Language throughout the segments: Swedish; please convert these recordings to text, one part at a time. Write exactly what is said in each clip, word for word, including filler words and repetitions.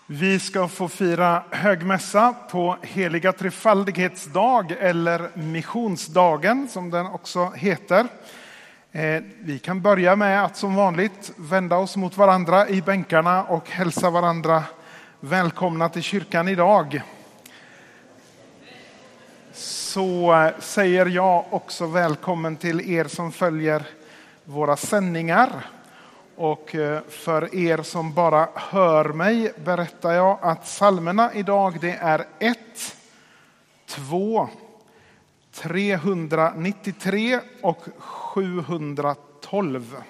Vi ska få fira högmässa på heliga trefaldighetsdag eller missionsdagen som den också heter. Vi kan börja med att som vanligt vända oss mot varandra i bänkarna och hälsa varandra välkomna till kyrkan idag. Så säger jag också välkommen till er som följer våra sändningar. Och för er som bara hör mig berättar jag att psalmerna idag det är ett, två, trehundranittiotre och sjuhundratolv.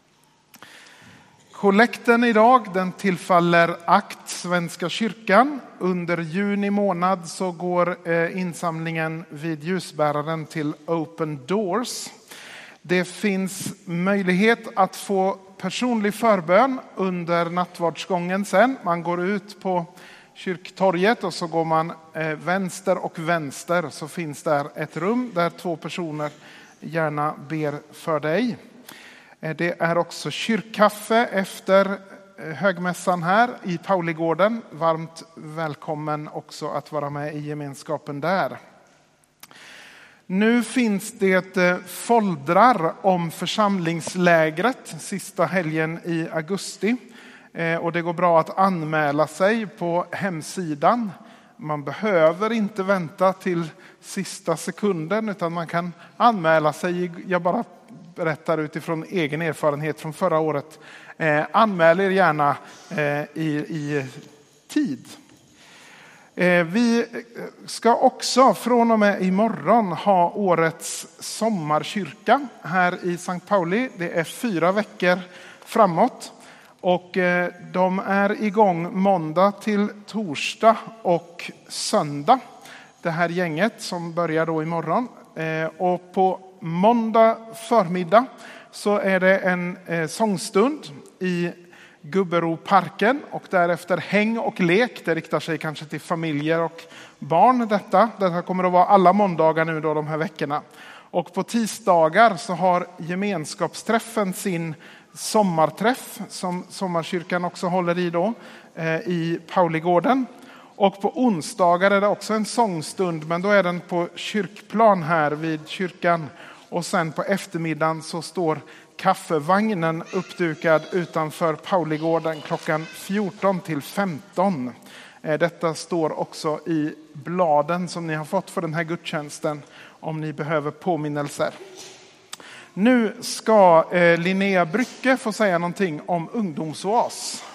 Kollekten idag den tillfaller Akt Svenska kyrkan. Under juni månad så går insamlingen vid ljusbäraren till Open Doors. Det finns möjlighet att få personlig förbön under nattvardsgången sen. Man går ut på kyrktorget och så går man vänster och vänster, så finns där ett rum där två personer gärna ber för dig. Det är också kyrkkaffe efter högmässan här i Pauligården. Varmt välkommen också att vara med i gemenskapen där. Nu finns det foldrar om församlingslägret sista helgen i augusti. Och det går bra att anmäla sig på hemsidan. Man behöver inte vänta till sista sekunden utan man kan anmäla sig. Jag bara berättar utifrån egen erfarenhet från förra året. Eh, anmäl er gärna eh, i, i tid. Eh, vi ska också från och med imorgon ha årets sommarkyrka här i Sankt Pauli. Det är fyra veckor framåt. Och eh, de är igång måndag till torsdag och söndag. Det här gänget som börjar då imorgon. Eh, och på måndag förmiddag så är det en eh, sångstund i Gubberoparken och därefter häng och lek. Det riktar sig kanske till familjer och barn detta. Detta kommer att vara alla måndagar nu då de här veckorna. Och på tisdagar så har gemenskapsträffen sin sommarträff som sommarkyrkan också håller i då eh, i Pauligården. Och på onsdagar är det också en sångstund, men då är den på kyrkplan här vid kyrkan. Och sen på eftermiddagen så står kaffevagnen uppdukad utanför Pauligården klockan fjorton till femton. Detta står också i bladen som ni har fått för den här gudstjänsten om ni behöver påminnelser. Nu ska Linnea Brycke få säga någonting om ungdomsoas.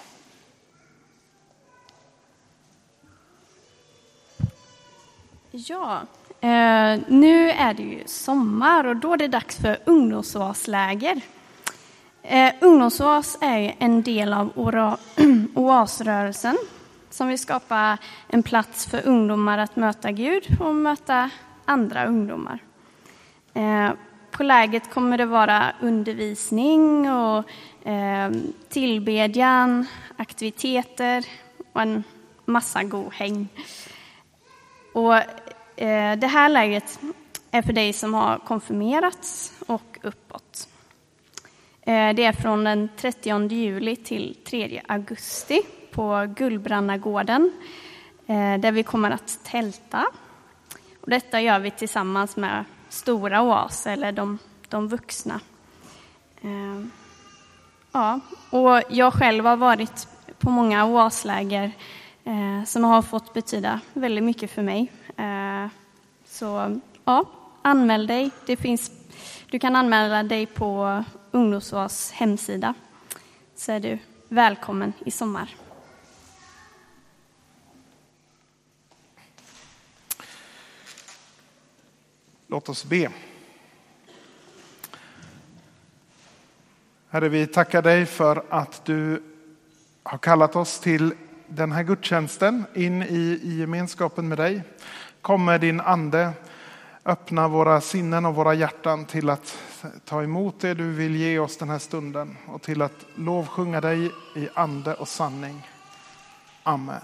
Ja, eh, nu är det ju sommar och då är det dags för ungdomsoasläger. Eh, ungdomsoas är en del av ora, oasrörelsen som vill skapa en plats för ungdomar att möta Gud och möta andra ungdomar. Eh, på läget kommer det vara undervisning och eh, tillbedjan, aktiviteter och en massa god häng. Och eh, det här läget är för dig som har konfirmerats och uppåt. Eh, det är från den trettionde juli till tredje augusti på Gullbrannagården eh, där vi kommer att tälta. Och detta gör vi tillsammans med stora oas eller de, de vuxna. Eh, ja, och jag själv har varit på många oasläger eh, som har fått betyda väldigt mycket för mig. Eh, så ja, anmäl dig. Det finns, du kan anmäla dig på Ungdomsoas hemsida. Så är du välkommen i sommar. Låt oss be. Herre, vi tackar dig för att du har kallat oss till den här gudstjänsten in i, i gemenskapen med dig. Kom med din ande, öppna våra sinnen och våra hjärtan till att ta emot det du vill ge oss den här stunden och till att lovsjunga dig i ande och sanning. Amen.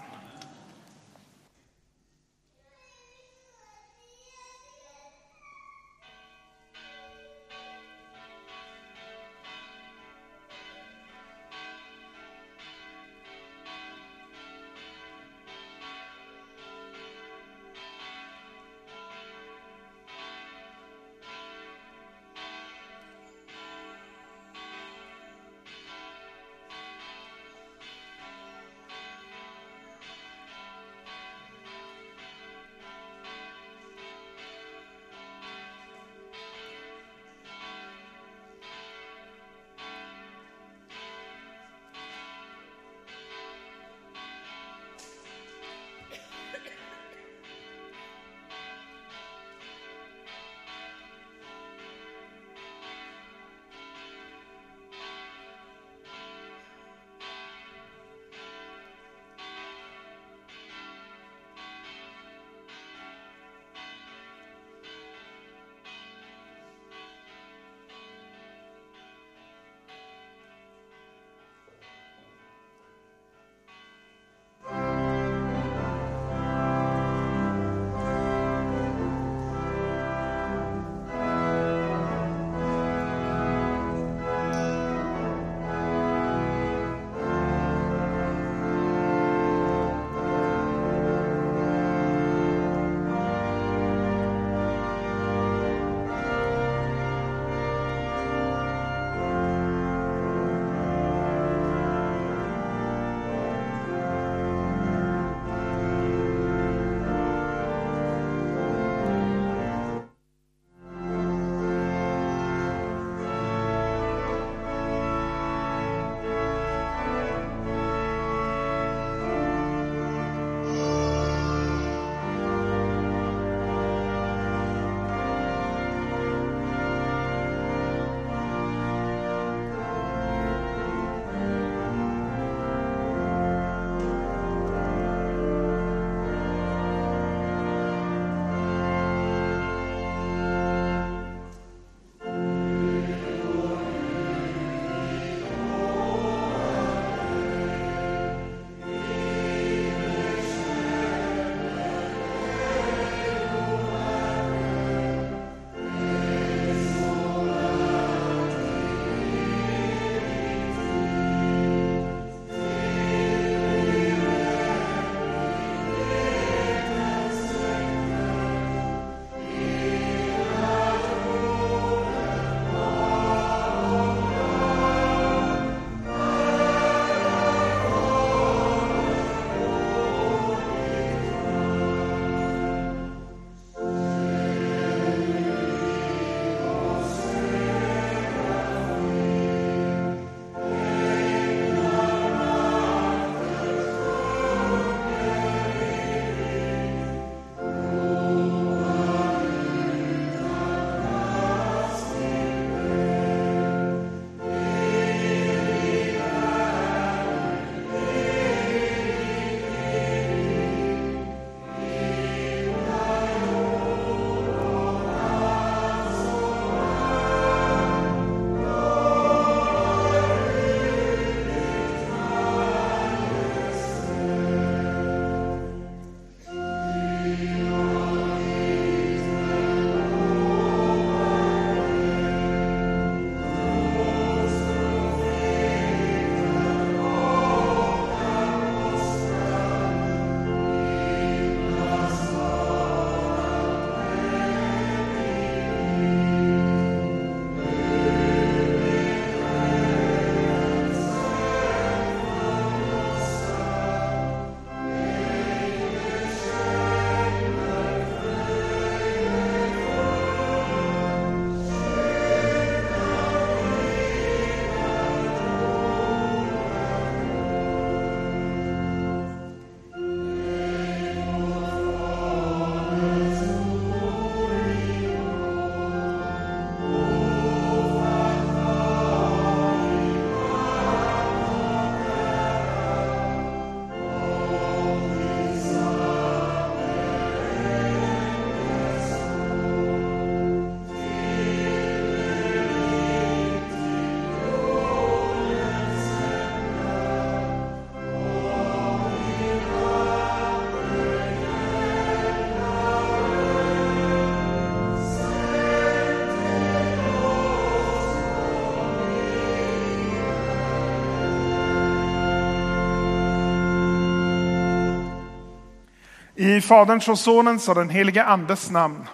I Faderns och Sonens och den helige Andes namn.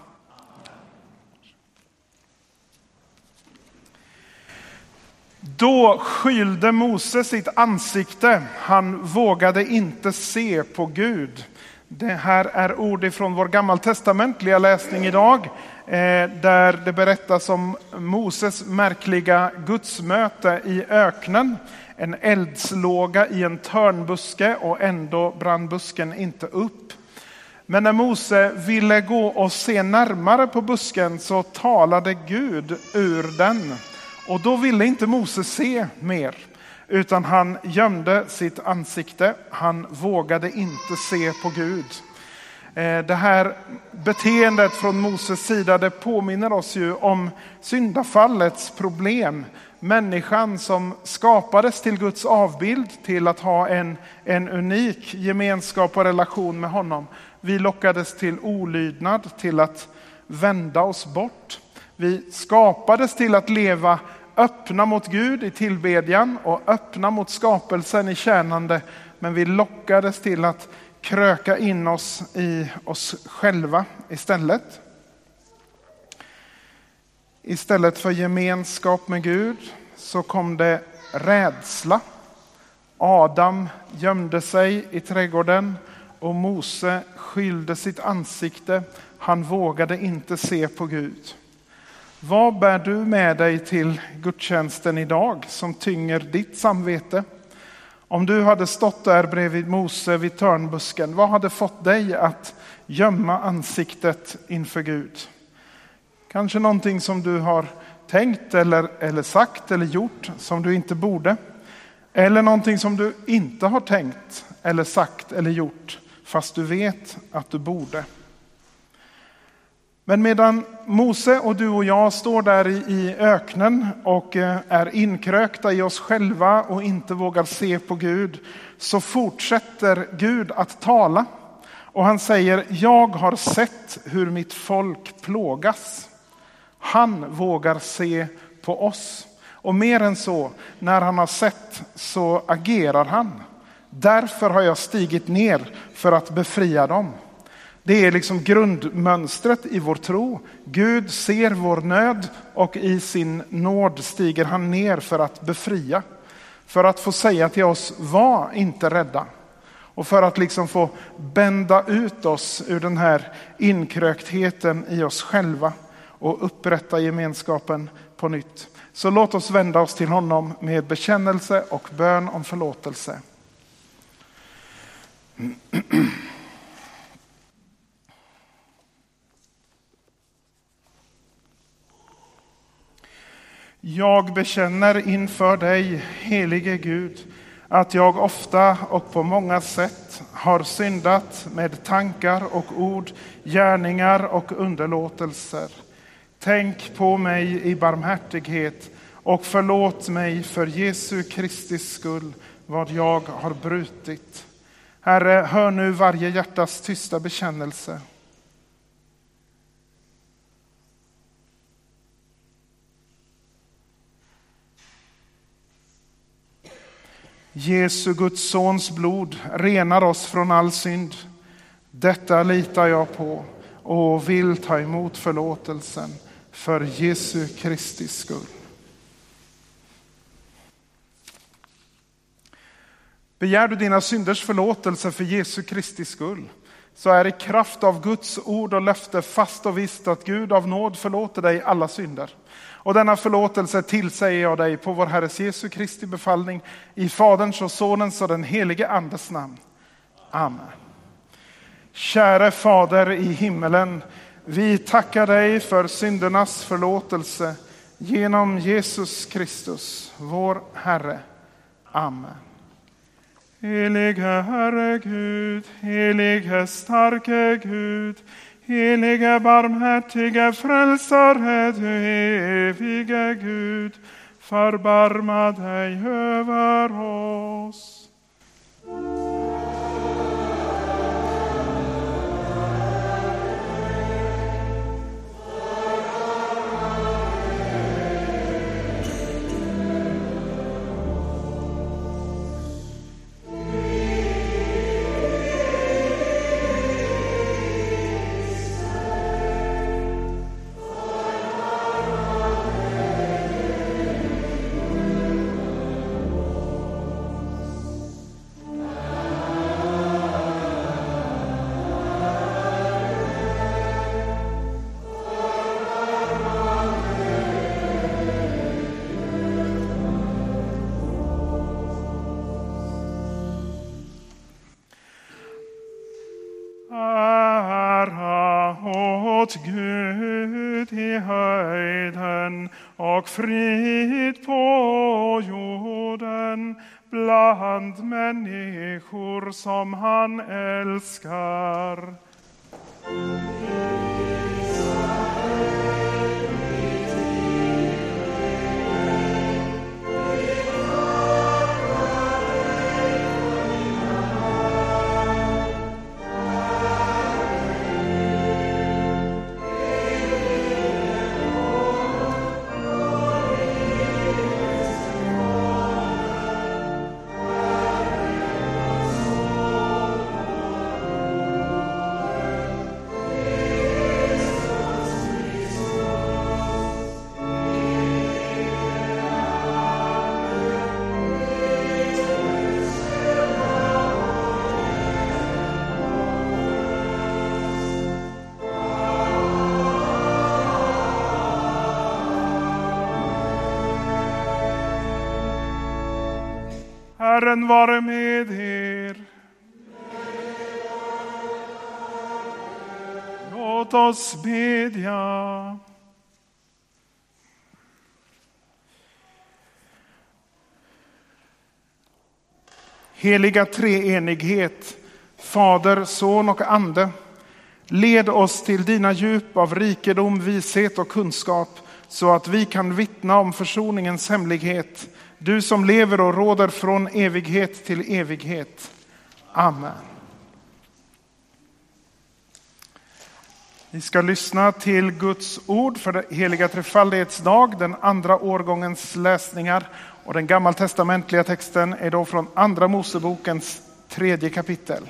Då skylde Mose sitt ansikte. Han vågade inte se på Gud. Det här är ord ifrån vår gammaltestamentliga läsning idag. Där det berättas om Moses märkliga gudsmöte i öknen. En eldslåga i en törnbuske och ändå brann busken inte upp. Men när Mose ville gå och se närmare på busken så talade Gud ur den. Och då ville inte Mose se mer, utan han gömde sitt ansikte. Han vågade inte se på Gud. Det här beteendet från Moses sida, det påminner oss ju om syndafallets problem. Människan som skapades till Guds avbild, till att ha en, en unik gemenskap och relation med honom. Vi lockades till olydnad, till att vända oss bort. Vi skapades till att leva öppna mot Gud i tillbedjan och öppna mot skapelsen i tjänande. Men vi lockades till att kröka in oss i oss själva istället. Istället för gemenskap med Gud så kom det rädsla. Adam gömde sig i trädgården och Mose skylde sitt ansikte. Han vågade inte se på Gud. Vad bär du med dig till gudstjänsten idag som tynger ditt samvete? Om du hade stått där bredvid Mose vid törnbusken, vad hade fått dig att gömma ansiktet inför Gud? Kanske någonting som du har tänkt eller, eller sagt eller gjort som du inte borde. Eller någonting som du inte har tänkt eller sagt eller gjort fast du vet att du borde. Men medan Mose och du och jag står där i öknen och är inkrökta i oss själva och inte vågar se på Gud, så fortsätter Gud att tala. Och han säger, jag har sett hur mitt folk plågas. Han vågar se på oss. Och mer än så, när han har sett så agerar han. Därför har jag stigit ner för att befria dem. Det är liksom grundmönstret i vår tro. Gud ser vår nöd och i sin nåd stiger han ner för att befria. För att få säga till oss, var inte rädda. Och för att liksom få bända ut oss ur den här inkröktheten i oss själva och upprätta gemenskapen på nytt. Så låt oss vända oss till honom med bekännelse och bön om förlåtelse. Jag bekänner inför dig, helige Gud, att jag ofta och på många sätt har syndat med tankar och ord, gärningar och underlåtelser. Tänk på mig i barmhärtighet och förlåt mig för Jesu Kristi skull vad jag har brutit. Herre, hör nu varje hjärtas tysta bekännelse. Jesu Guds sons blod renar oss från all synd. Detta litar jag på och vill ta emot förlåtelsen för Jesu Kristi skull. Begär du dina synders förlåtelse för Jesu Kristi skull, så är i kraft av Guds ord och löfte fast och visst att Gud av nåd förlåter dig alla synder. Och denna förlåtelse tillsäger jag dig på vår Herres Jesu Kristi befallning i Faderns och Sonens och den helige Andes namn. Amen. Käre Fader i himmelen, vi tackar dig för syndernas förlåtelse genom Jesus Kristus, vår Herre. Amen. Helige Herre Gud, helige starke Gud, helige barmhärtige frälsare, du evige Gud, förbarma dig över oss. Ära åt Gud i höjden och frid på jorden bland människor som han älskar. Herren vare med er. Låt oss bedja. Heliga treenighet, Fader, Son och Ande, led oss till dina djup av rikedom, vishet och kunskap, så att vi kan vittna om försoningens hemlighet. Du som lever och råder från evighet till evighet. Amen. Vi ska lyssna till Guds ord för det heliga trefaldighetsdag, den andra årgångens läsningar. Och den gammaltestamentliga texten är då från andra Mosebokens tredje kapitel.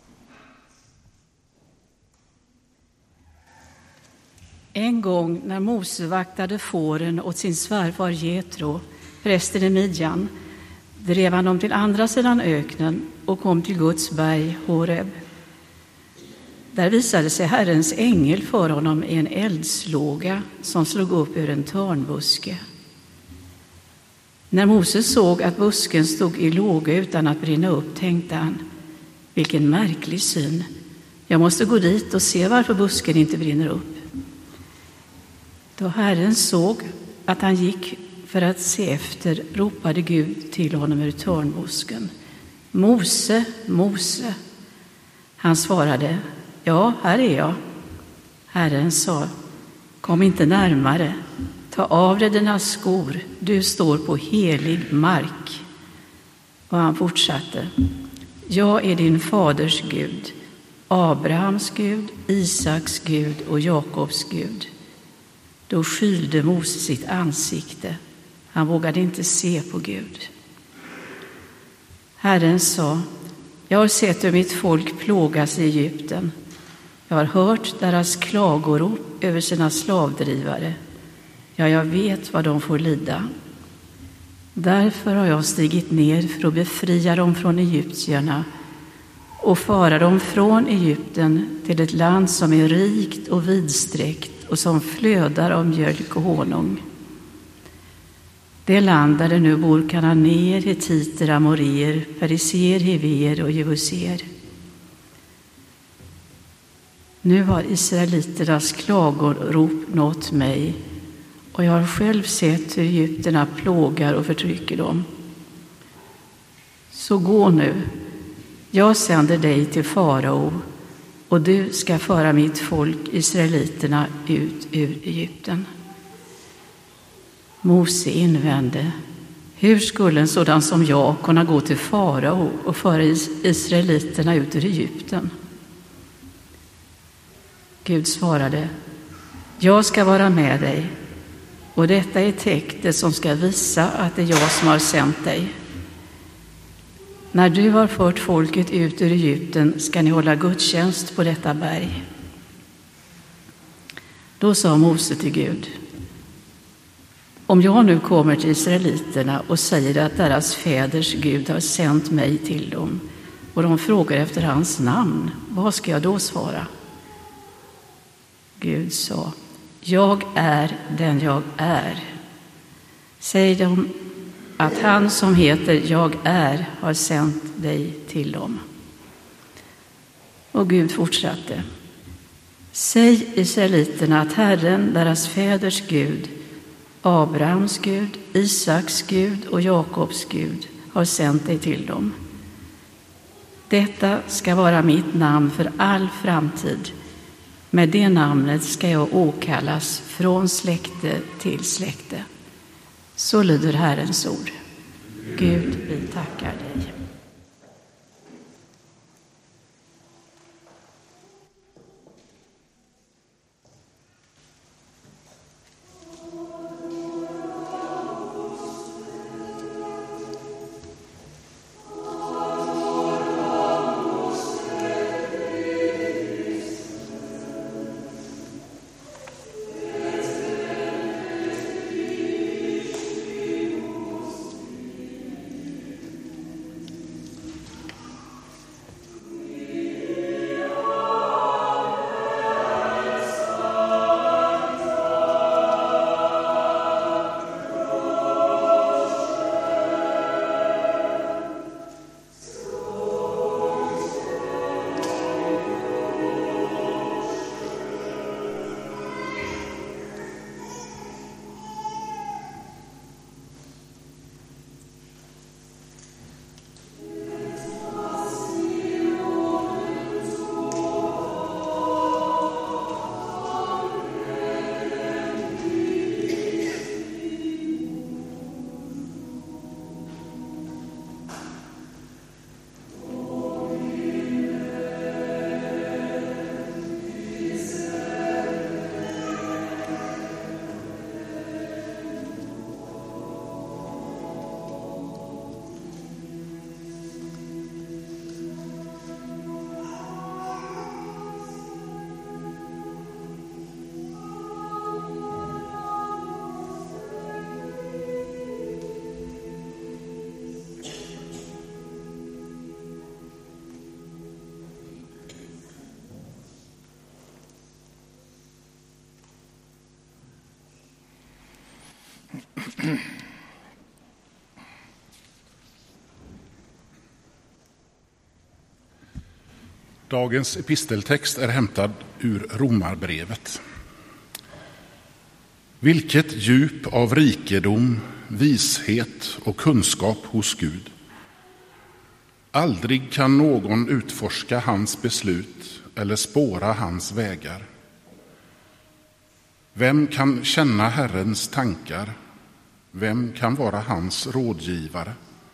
En gång när Mose vaktade fåren åt sin svärfar Jetro, prästen i Midjan, drev han dem till andra sidan öknen och kom till Guds berg Horeb. Där visade sig Herrens ängel för honom i en eldslåga som slog upp ur en törnbuske. När Mose såg att busken stod i låga utan att brinna upp, tänkte han: vilken märklig syn. Jag måste gå dit och se varför busken inte brinner upp. Då Herren såg att han gick för att se efter, ropade Gud till honom ur törnbusken: Mose, Mose. Han svarade: ja, här är jag. Herren sa: kom inte närmare. Ta av dig dina skor, du står på helig mark. Och han fortsatte: jag är din faders Gud, Abrahams Gud, Isaks Gud och Jakobs Gud. Då skylde Mose sitt ansikte. Han vågade inte se på Gud. Herren sa: jag har sett hur mitt folk plågas i Egypten. Jag har hört deras klagorop över sina slavdrivare. Ja, jag vet vad de får lida. Därför har jag stigit ner för att befria dem från egyptierna och föra dem från Egypten till ett land som är rikt och vidsträckt och som flödar av mjölk och honung. Det land där det nu bor kananéer, hetiter, amoreer, periser, hiver och jebuser. Nu har israeliternas klagorop nått mig, och jag har själv sett hur egypterna plågar och förtrycker dem. Så gå nu, jag sänder dig till farao, och du ska föra mitt folk, israeliterna, ut ur Egypten. Mose invände: hur skulle en sådan som jag kunna gå till farao och föra israeliterna ut ur Egypten? Gud svarade: jag ska vara med dig, och detta är tecknet som ska visa att det är jag som har sänt dig. När du har fört folket ut ur Egypten ska ni hålla gudstjänst på detta berg. Då sa Mose till Gud: om jag nu kommer till israeliterna och säger att deras fäders Gud har sänt mig till dem, och de frågar efter hans namn, vad ska jag då svara? Gud sa: jag är den jag är. Säg dem att han som heter jag är har sänt dig till dem. Och Gud fortsatte: säg israeliterna att Herren, deras fäders Gud, Abrahams Gud, Isaks Gud och Jakobs Gud, har sänt dig till dem. Detta ska vara mitt namn för all framtid. Med det namnet ska jag åkallas från släkte till släkte. Så lyder Herrens ord. Gud, vi tackar dig. Dagens episteltext är hämtad ur Romarbrevet. Vilket djup av rikedom, vishet och kunskap hos Gud. Aldrig kan någon utforska hans beslut eller spåra hans vägar. Vem kan känna Herrens tankar? Vem kan vara hans rådgivare?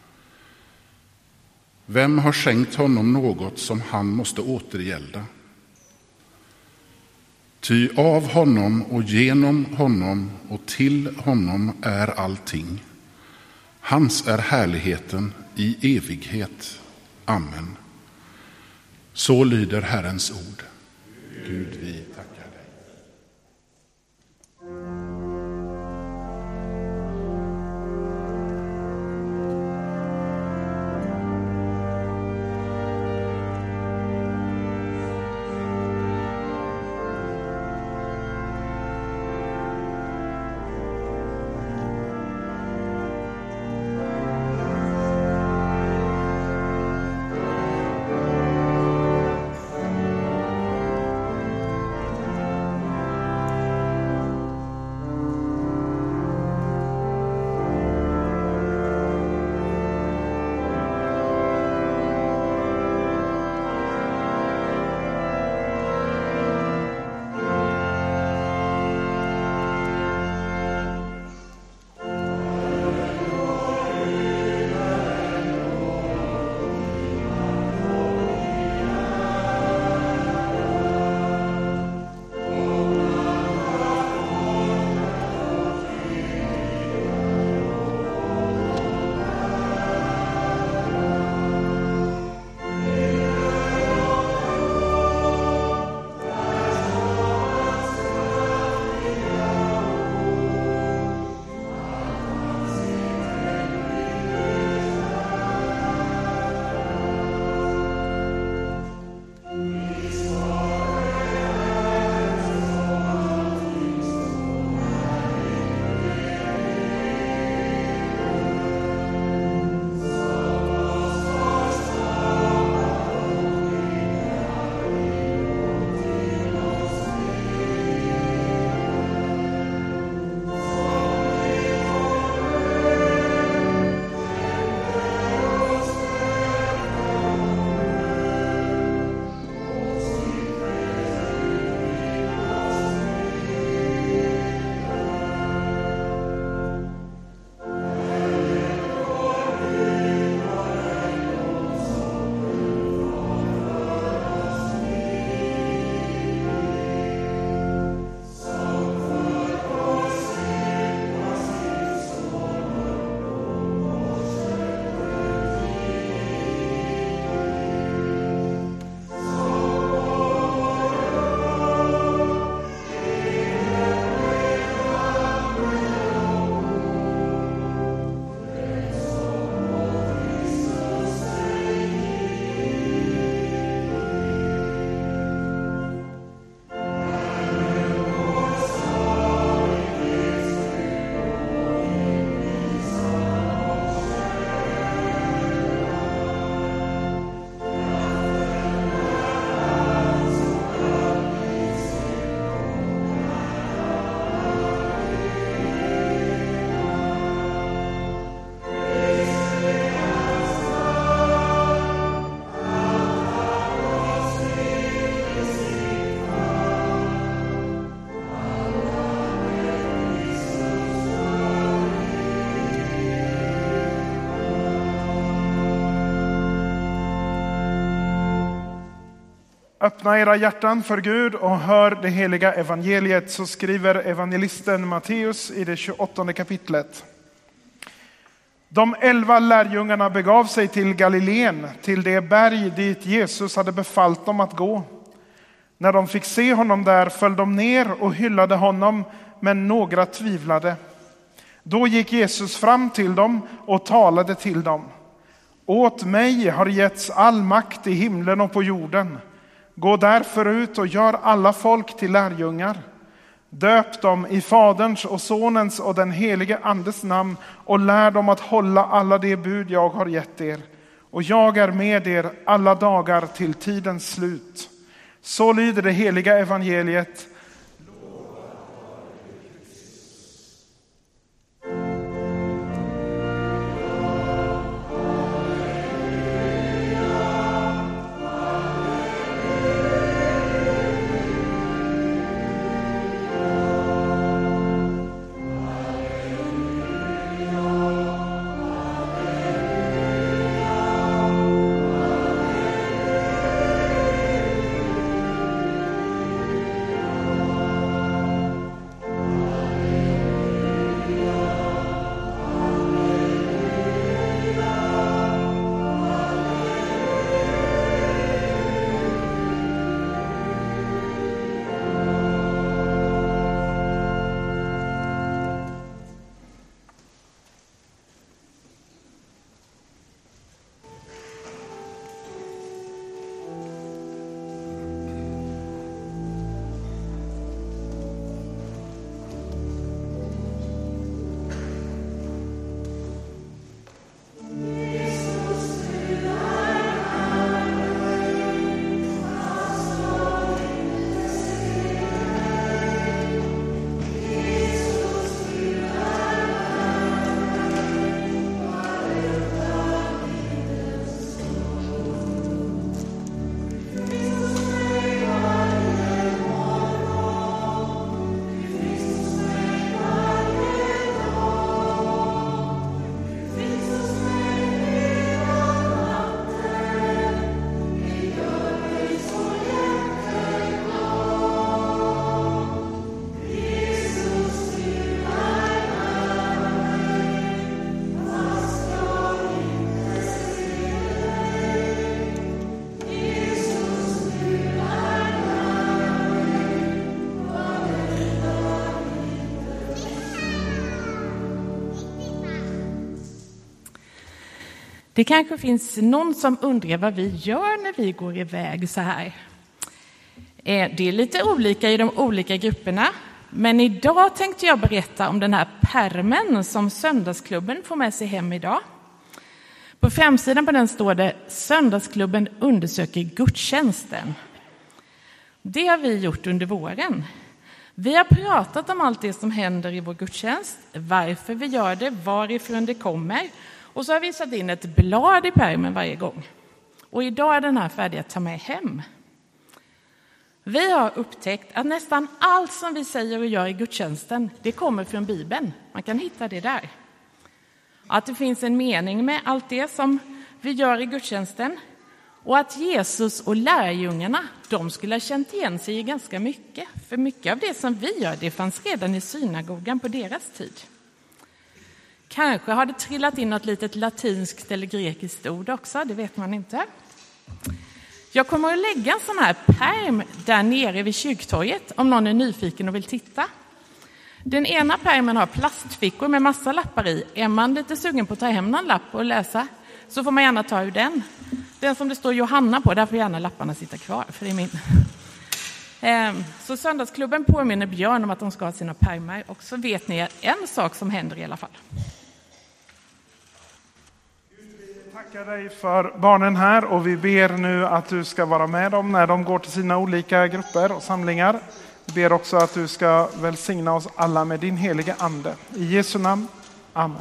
Vem har skänkt honom något som han måste återgälda? Ty av honom och genom honom och till honom är allting. Hans är härligheten i evighet. Amen. Så lyder Herrens ord. Gud, vi tackar dig. Öppna era hjärtan för Gud och hör det heliga evangeliet, så skriver evangelisten Matteus i det tjugoåttonde kapitlet. De elva lärjungarna begav sig till Galileen, till det berg dit Jesus hade befallt dem att gå. När de fick se honom där föll de ner och hyllade honom, men några tvivlade. Då gick Jesus fram till dem och talade till dem. Åt mig har getts all makt i himlen och på jorden. Gå därför ut och gör alla folk till lärjungar. Döp dem i Faderns och Sonens och den helige Andes namn och lär dem att hålla alla de bud jag har gett er. Och jag är med er alla dagar till tidens slut. Så lyder det heliga evangeliet. Det kanske finns någon som undrar vad vi gör när vi går iväg så här. Det är lite olika i de olika grupperna, men idag tänkte jag berätta om den här pärmen som söndagsklubben får med sig hem idag. På framsidan på den står det: Söndagsklubben undersöker gudstjänsten. Det har vi gjort under våren. Vi har pratat om allt det som händer i vår gudstjänst, varför vi gör det, varifrån det kommer. Och så har vi satt in ett blad i pärmen varje gång. Och idag är den här färdig att ta med hem. Vi har upptäckt att nästan allt som vi säger och gör i gudstjänsten, det kommer från Bibeln. Man kan hitta det där. Att det finns en mening med allt det som vi gör i gudstjänsten. Och att Jesus och lärjungarna, de skulle ha känt igen sig i ganska mycket. För mycket av det som vi gör, det fanns redan i synagogan på deras tid. Kanske har det trillat in något litet latinskt eller grekiskt ord också, det vet man inte. Jag kommer att lägga en sån här pärm där nere vid kyrktorget om någon är nyfiken och vill titta. Den ena pärmen har plastfickor med massa lappar i. Är man lite sugen på att ta hem någon lapp och läsa så får man gärna ta ur den. Den som det står Johanna på, där får gärna lapparna sitta kvar, för det är min. Så söndagsklubben påminner Björn om att de ska ha sina pärmar. Och så vet ni en sak som händer i alla fall. Vi tackar dig för barnen här och vi ber nu att du ska vara med dem när de går till sina olika grupper och samlingar. Vi ber också att du ska välsigna oss alla med din heliga ande. I Jesu namn. Amen.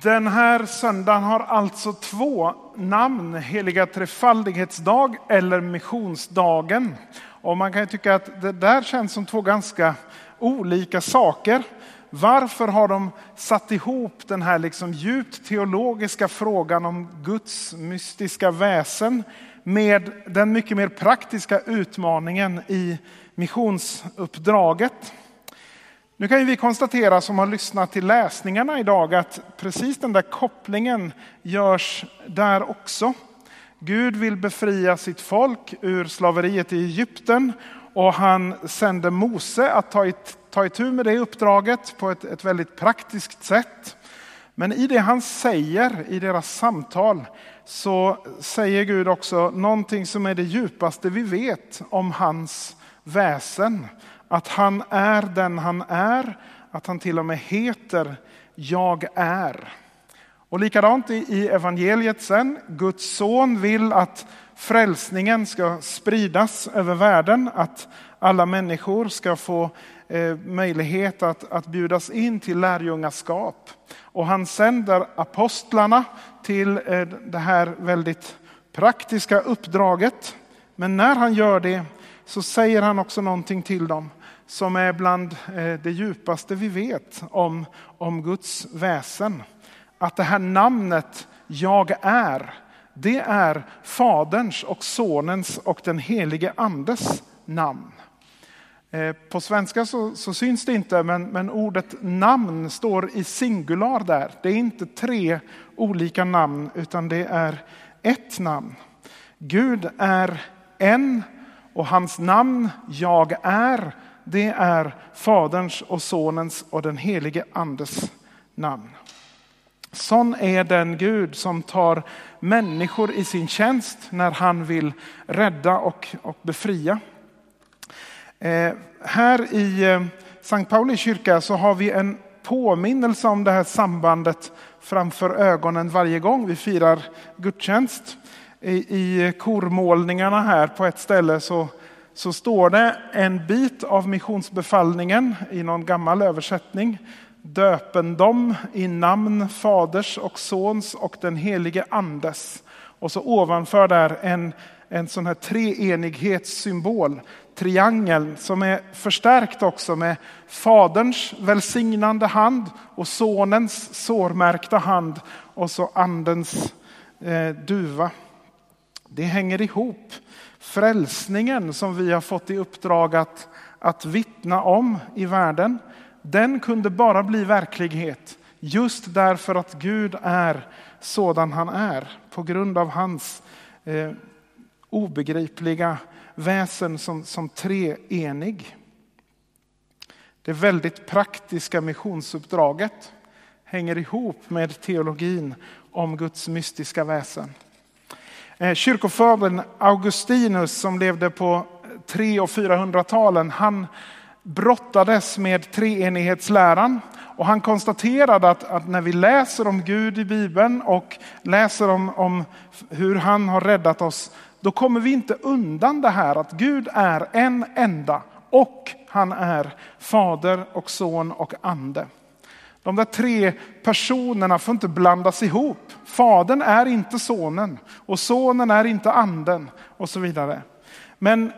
Den här söndagen har alltså två namn, heliga trefaldighetsdag eller missionsdagen. Och man kan ju tycka att det där känns som två ganska olika saker. Varför har de satt ihop den här liksom djupt teologiska frågan om Guds mystiska väsen med den mycket mer praktiska utmaningen i missionsuppdraget? Nu kan ju vi konstatera som har lyssnat till läsningarna idag att precis den där kopplingen görs där också. Gud vill befria sitt folk ur slaveriet i Egypten och han sände Mose att ta, ett, ta itu med det uppdraget på ett, ett väldigt praktiskt sätt. Men i det han säger i deras samtal så säger Gud också någonting som är det djupaste vi vet om hans väsen. Att han är den han är, att han till och med heter jag är. Och likadant i evangeliet sen, Guds son vill att frälsningen ska spridas över världen, att alla människor ska få eh, möjlighet att, att bjudas in till lärjungaskap. Och han sänder apostlarna till eh, det här väldigt praktiska uppdraget. Men när han gör det så säger han också någonting till dem som är bland det djupaste vi vet om, om Guds väsen. Att det här namnet jag är, det är Faderns och Sonens och den helige Andes namn. På svenska så, så syns det inte, men, men ordet namn står i singular där. Det är inte tre olika namn utan det är ett namn. Gud är en och hans namn jag är, det är Faderns och Sonens och den helige Andes namn. Sån är den Gud som tar människor i sin tjänst när han vill rädda och, och befria. Eh, här i eh, Sankt Pauli kyrka så har vi en påminnelse om det här sambandet framför ögonen varje gång vi firar gudstjänst. I, i kormålningarna här på ett ställe så så står det en bit av missionsbefallningen i någon gammal översättning. Döpen dem i namn Faders och Sons och den helige Andes. Och så ovanför där en, en sån här treenighetssymbol, triangel, som är förstärkt också med Faderns välsignande hand och Sonens sårmärkta hand och så Andens eh, duva. Det hänger ihop. Frälsningen som vi har fått i uppdrag att, att vittna om i världen, den kunde bara bli verklighet just därför att Gud är sådan han är. På grund av hans eh, obegripliga väsen som, som treenig. Det väldigt praktiska missionsuppdraget hänger ihop med teologin om Guds mystiska väsen. Kyrkofadern Augustinus som levde på tre- och fyrahundratalen, han brottades med treenighetsläran och han konstaterade att, att när vi läser om Gud i Bibeln och läser om, om hur han har räddat oss, då kommer vi inte undan det här att Gud är en enda och han är Fader och Son och Ande. De där tre personerna får inte blandas ihop. Fadern är inte sonen och sonen är inte anden och så vidare. Men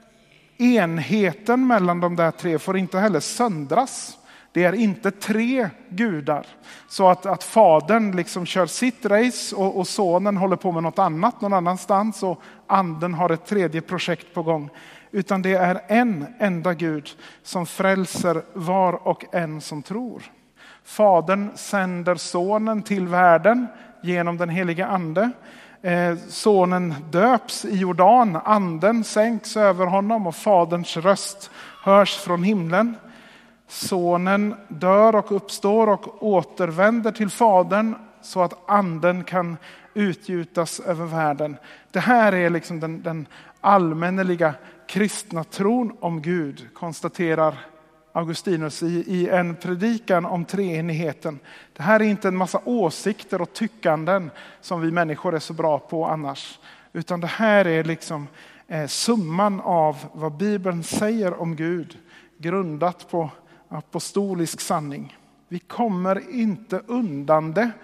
enheten mellan de där tre får inte heller söndras. Det är inte tre gudar. Så att, att fadern liksom kör sitt race och, och sonen håller på med något annat någon annanstans och anden har ett tredje projekt på gång. Utan det är en enda Gud som frälser var och en som tror. Fadern sänder sonen till världen genom den helige ande. Eh, sonen döps i Jordan, anden sänks över honom och faderns röst hörs från himlen. Sonen dör och uppstår och återvänder till fadern så att anden kan utgjutas över världen. Det här är liksom den, den allmänneliga kristna tron om Gud, konstaterar Augustinus i, i en predikan om treenigheten. Det här är inte en massa åsikter och tyckanden som vi människor är så bra på annars. Utan det här är liksom eh, summan av vad Bibeln säger om Gud, grundat på apostolisk sanning. Vi kommer inte undan det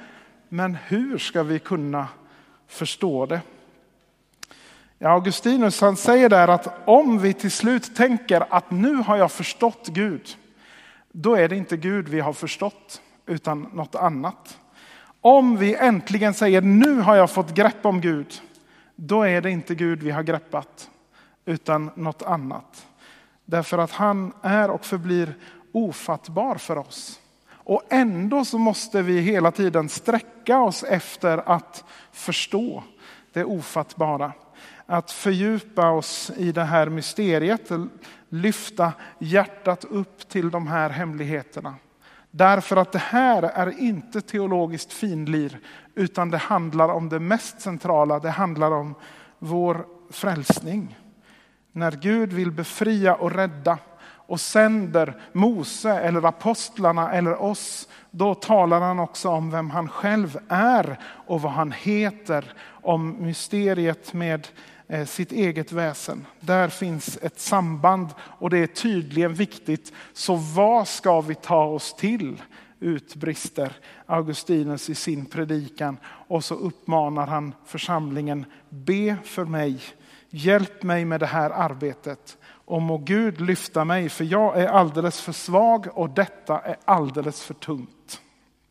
Men hur ska vi kunna förstå det? Ja, Augustinus han säger där att om vi till slut tänker att nu har jag förstått Gud, då är det inte Gud vi har förstått utan något annat. Om vi äntligen säger nu har jag fått grepp om Gud, då är det inte Gud vi har greppat utan något annat. Därför att han är och förblir ofattbar för oss. Och ändå så måste vi hela tiden sträcka oss efter att förstå det ofattbara. Att fördjupa oss i det här mysteriet, lyfta hjärtat upp till de här hemligheterna. Därför att det här är inte teologiskt finlir, utan det handlar om det mest centrala. Det handlar om vår frälsning. När Gud vill befria och rädda och sänder Mose eller apostlarna eller oss, då talar han också om vem han själv är och vad han heter, om mysteriet med sitt eget väsen. Där finns ett samband och det är tydligen viktigt. Så vad ska vi ta oss till? Utbrister Augustinus i sin predikan, och så uppmanar han församlingen: be för mig, hjälp mig med det här arbetet, och må Gud lyfta mig, för jag är alldeles för svag och detta är alldeles för tungt.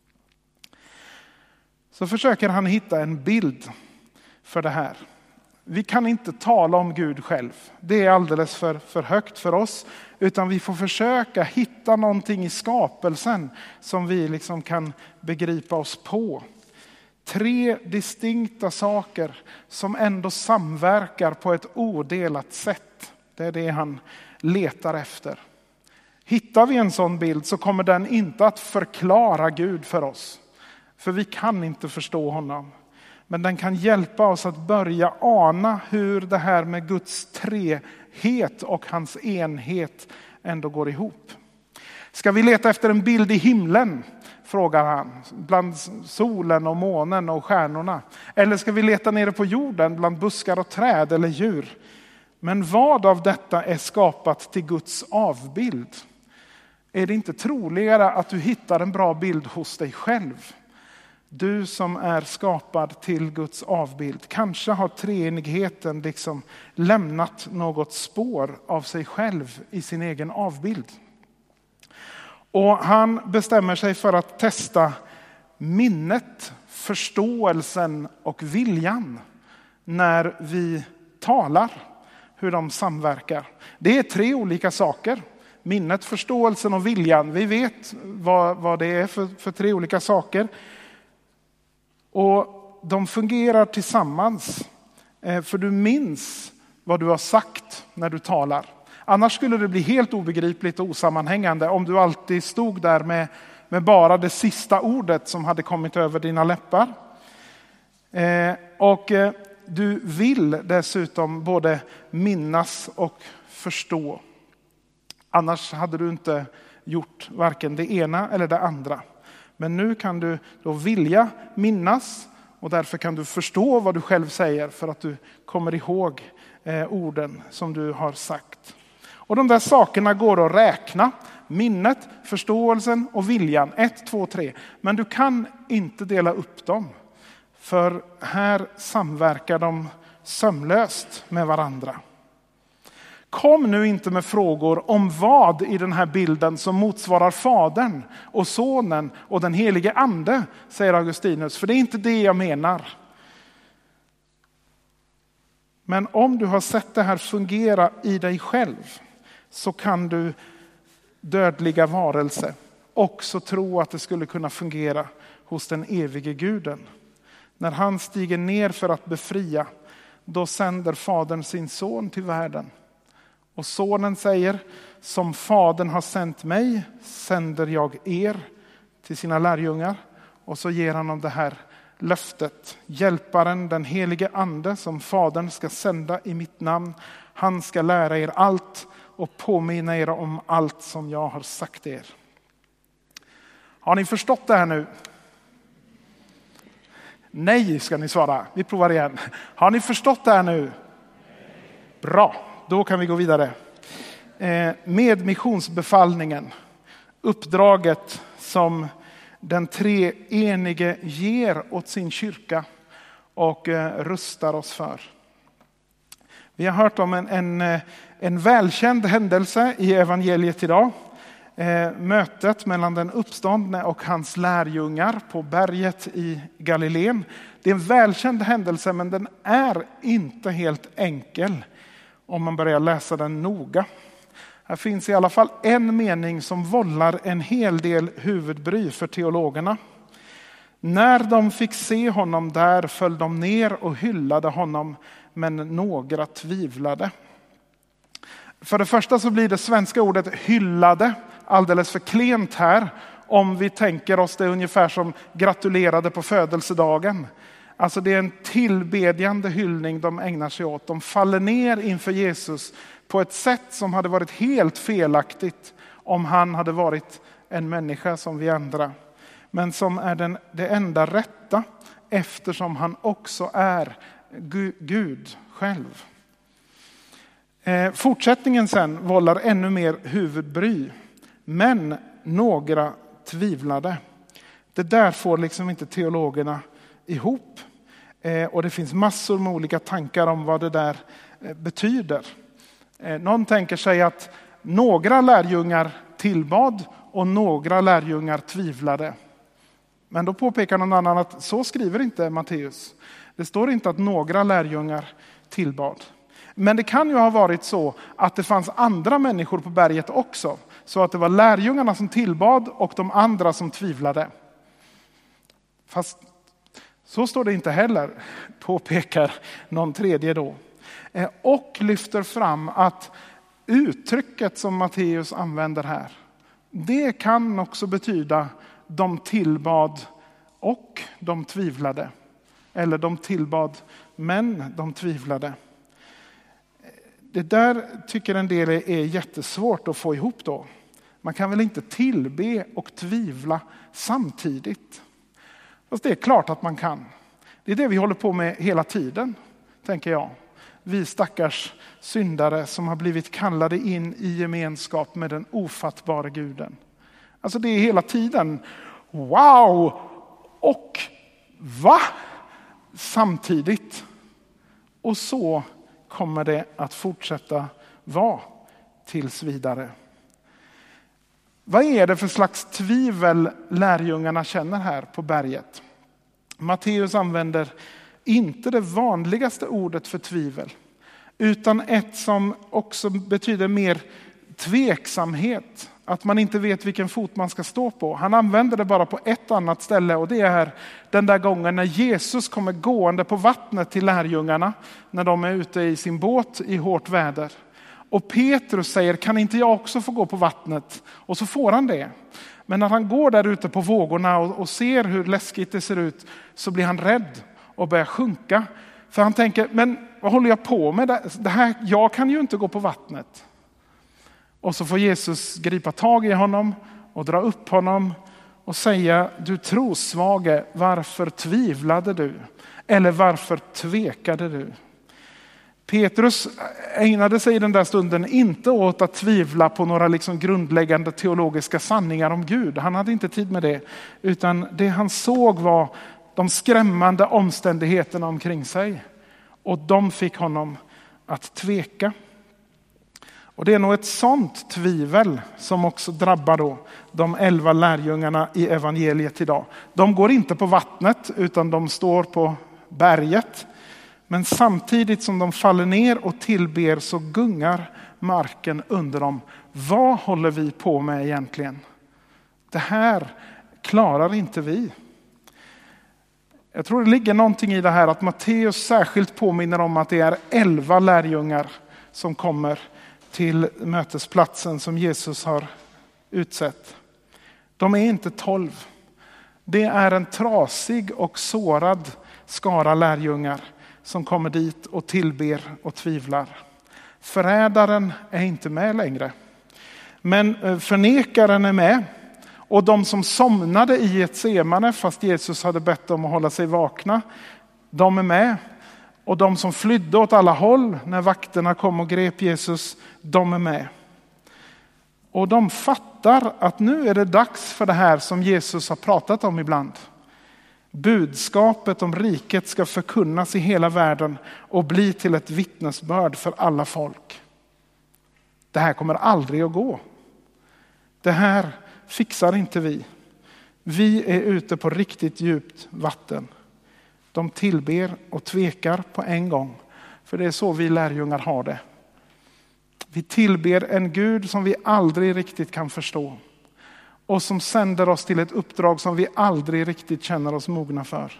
Så försöker han hitta en bild för det här. Vi kan inte tala om Gud själv. Det är alldeles för, för högt för oss. Utan vi får försöka hitta någonting i skapelsen som vi liksom kan begripa oss på. Tre distinkta saker som ändå samverkar på ett odelat sätt. Det är det han letar efter. Hittar vi en sån bild så kommer den inte att förklara Gud för oss. För vi kan inte förstå honom. Men den kan hjälpa oss att börja ana hur det här med Guds trehet och hans enhet ändå går ihop. Ska vi leta efter en bild i himlen, frågar han, bland solen och månen och stjärnorna? Eller ska vi leta nere på jorden bland buskar och träd eller djur? Men vad av detta är skapat till Guds avbild? Är det inte troligare att du hittar en bra bild hos dig själv? Du som är skapad till Guds avbild. Kanske har treenigheten liksom lämnat något spår av sig själv i sin egen avbild. Och han bestämmer sig för att testa minnet, förståelsen och viljan när vi talar. Hur de samverkar. Det är tre olika saker. Minnet, förståelsen och viljan. Vi vet vad, vad det är för, för tre olika saker. Och de fungerar tillsammans. För du minns vad du har sagt när du talar. Annars skulle det bli helt obegripligt och osammanhängande om du alltid stod där med, med bara det sista ordet som hade kommit över dina läppar. Eh, och eh, du vill dessutom både minnas och förstå. Annars hade du inte gjort varken det ena eller det andra. Men nu kan du då vilja minnas, och därför kan du förstå vad du själv säger för att du kommer ihåg eh, orden som du har sagt. Och de där sakerna går att räkna. Minnet, förståelsen och viljan. Ett, två, tre. Men du kan inte dela upp dem. För här samverkar de sömlöst med varandra. Kom nu inte med frågor om vad i den här bilden som motsvarar Fadern och Sonen och den helige Ande, säger Augustinus. För det är inte det jag menar. Men om du har sett det här fungera i dig själv, så kan du, dödliga varelse, också tro att det skulle kunna fungera hos den evige Guden. När han stiger ner för att befria, då sänder Fadern sin son till världen. Och sonen säger: som Fadern har sänt mig sänder jag er, till sina lärjungar. Och så ger han om det här löftet: hjälparen, den helige Ande, som Fadern ska sända i mitt namn. Han ska lära er allt och påminna er om allt som jag har sagt er. Har ni förstått det här nu? Nej, ska ni svara. Vi provar igen. Har ni förstått det här nu? Bra, då kan vi gå vidare. Med missionsbefallningen. Uppdraget som den treenige ger åt sin kyrka och rustar oss för. Vi har hört om en, en, en välkänd händelse i evangeliet idag. Eh, mötet mellan den uppståndne och hans lärjungar på berget i Galileen. Det är en välkänd händelse, men den är inte helt enkel om man börjar läsa den noga. Här finns i alla fall en mening som vållar en hel del huvudbry för teologerna. När de fick se honom där föll de ner och hyllade honom, men några tvivlade. För det första så blir det svenska ordet hyllade alldeles för klent här. Om vi tänker oss det ungefär som gratulerade på födelsedagen. Alltså det är en tillbedjande hyllning de ägnar sig åt. De faller ner inför Jesus på ett sätt som hade varit helt felaktigt om han hade varit en människa som vi andra. Men som är den, det enda rätta eftersom han också är Gud själv. Eh, fortsättningen sen vållar ännu mer huvudbry. Men några tvivlade. Det där får liksom inte teologerna ihop. Eh, och det finns massor med olika tankar om vad det där eh, betyder. Eh, någon tänker sig att några lärjungar tillbad och några lärjungar tvivlade. Men då påpekar någon annan att så skriver inte Matteus. Det står inte att några lärjungar tillbad. Men det kan ju ha varit så att det fanns andra människor på berget också. Så att det var lärjungarna som tillbad och de andra som tvivlade. Fast så står det inte heller, påpekar någon tredje då. Och lyfter fram att uttrycket som Matteus använder här, det kan också betyda de tillbad och de tvivlade. Eller de tillbad men de tvivlade. Det där tycker en del är jättesvårt att få ihop då. Man kan väl inte tillbe och tvivla samtidigt. Fast det är klart att man kan. Det är det vi håller på med hela tiden, tänker jag. Vi stackars syndare som har blivit kallade in i gemenskap med den ofattbara guden. Alltså det är hela tiden wow och va samtidigt. Och så kommer det att fortsätta vara tills vidare. Vad är det för slags tvivel lärjungarna känner här på berget? Matteus använder inte det vanligaste ordet för tvivel, utan ett som också betyder mer tveksamhet. Att man inte vet vilken fot man ska stå på. Han använder det bara på ett annat ställe, och det är här den där gången när Jesus kommer gående på vattnet till lärjungarna när de är ute i sin båt i hårt väder. Och Petrus säger, kan inte jag också få gå på vattnet? Och så får han det. Men när han går där ute på vågorna och, och ser hur läskigt det ser ut, så blir han rädd och börjar sjunka. För han tänker, men vad håller jag på med? Det här, jag kan ju inte gå på vattnet. Och så får Jesus gripa tag i honom och dra upp honom och säga, du trosvage, varför tvivlade du? Eller varför tvekade du? Petrus ägnade sig i den där stunden inte åt att tvivla på några liksom grundläggande teologiska sanningar om Gud. Han hade inte tid med det. Utan det han såg var de skrämmande omständigheterna omkring sig. Och de fick honom att tveka. Och det är nog ett sånt tvivel som också drabbar då de elva lärjungarna i evangeliet idag. De går inte på vattnet utan de står på berget. Men samtidigt som de faller ner och tillber så gungar marken under dem. Vad håller vi på med egentligen? Det här klarar inte vi. Jag tror det ligger någonting i det här att Matteus särskilt påminner om att det är elva lärjungar som kommer till mötesplatsen som Jesus har utsett. De är inte tolv. Det är en trasig och sårad skara lärjungar som kommer dit och tillber och tvivlar. Förrädaren är inte med längre. Men förnekaren är med. Och de som somnade i ett semane fast Jesus hade bett dem att hålla sig vakna, de är med. Och de som flydde åt alla håll när vakterna kom och grep Jesus, de är med. Och de fattar att nu är det dags för det här som Jesus har pratat om ibland. Budskapet om riket ska förkunnas i hela världen och bli till ett vittnesbörd för alla folk. Det här kommer aldrig att gå. Det här fixar inte vi. Vi är ute på riktigt djupt vatten. De tillber och tvekar på en gång. För det är så vi lärjungar har det. Vi tillber en Gud som vi aldrig riktigt kan förstå. Och som sänder oss till ett uppdrag som vi aldrig riktigt känner oss mogna för.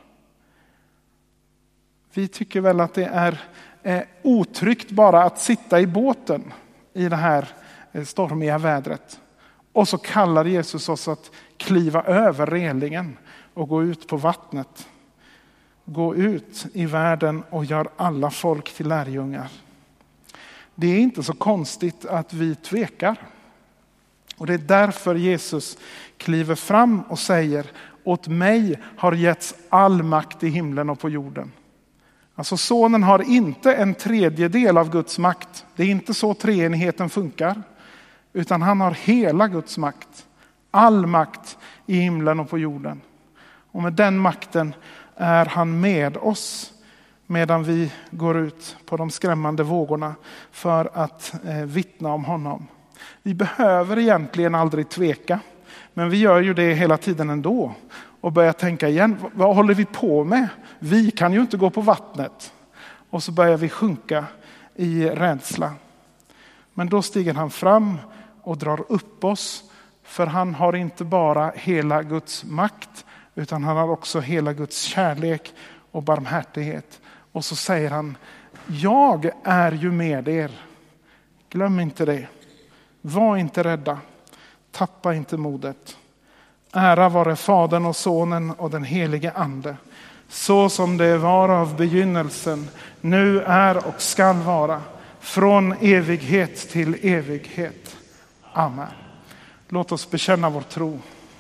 Vi tycker väl att det är eh, otryggt bara att sitta i båten i det här eh, stormiga vädret. Och så kallar Jesus oss att kliva över relingen och gå ut på vattnet. Gå ut i världen och gör alla folk till lärjungar. Det är inte så konstigt att vi tvekar. Och det är därför Jesus kliver fram och säger: åt mig har getts all makt i himlen och på jorden. Alltså sonen har inte en tredjedel av Guds makt. Det är inte så treenigheten funkar. Utan han har hela Guds makt. All makt i himlen och på jorden. Och med den makten är han med oss medan vi går ut på de skrämmande vågorna för att eh, vittna om honom. Vi behöver egentligen aldrig tveka, men vi gör ju det hela tiden ändå och börjar tänka igen, vad håller vi på med? Vi kan ju inte gå på vattnet. Och så börjar vi sjunka i rädsla. Men då stiger han fram och drar upp oss, för han har inte bara hela Guds makt utan han har också hela Guds kärlek och barmhärtighet. Och så säger han: jag är ju med er. Glöm inte det. Var inte rädda. Tappa inte modet. Ära vare Fadern och Sonen och den helige Ande. Så som det var av begynnelsen, nu är och skall vara, från evighet till evighet. Amen. Låt oss bekänna vår tro.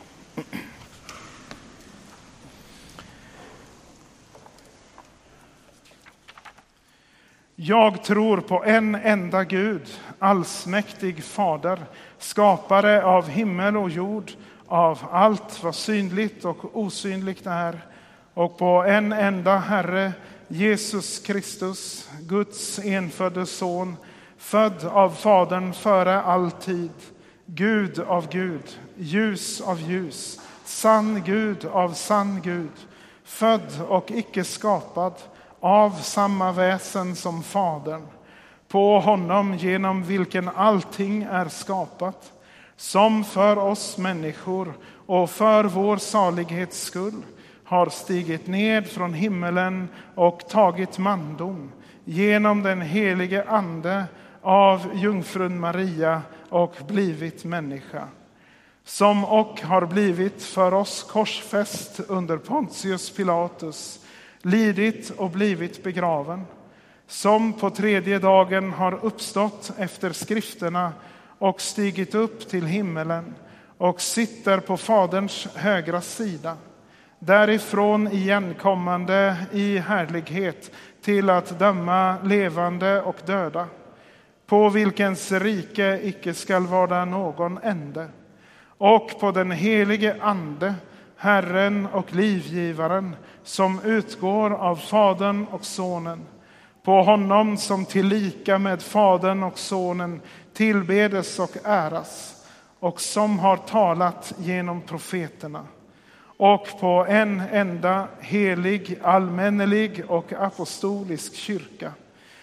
Jag tror på en enda Gud, allsmäktig Fader, skapare av himmel och jord, av allt vad synligt och osynligt är, och på en enda Herre, Jesus Kristus, Guds enfödde son, född av Fadern före all tid, Gud av Gud, ljus av ljus, sann Gud av sann Gud, född och icke skapad, av samma väsen som Fadern, på honom genom vilken allting är skapat, som för oss människor och för vår salighets skull har stigit ned från himmelen och tagit mandom genom den helige Ande av jungfrun Maria och blivit människa, som och har blivit för oss korsfäst under Pontius Pilatus, lidit och blivit begraven, som på tredje dagen har uppstått efter skrifterna och stigit upp till himmelen och sitter på Faderns högra sida, därifrån igenkommande i härlighet till att döma levande och döda, på vilkens rike icke skall vara någon ände, och på den helige Ande, Herren och livgivaren, som utgår av Fadern och Sonen, på honom som tillika med Fadern och Sonen tillbedes och äras, och som har talat genom profeterna, och på en enda helig, allmännelig och apostolisk kyrka.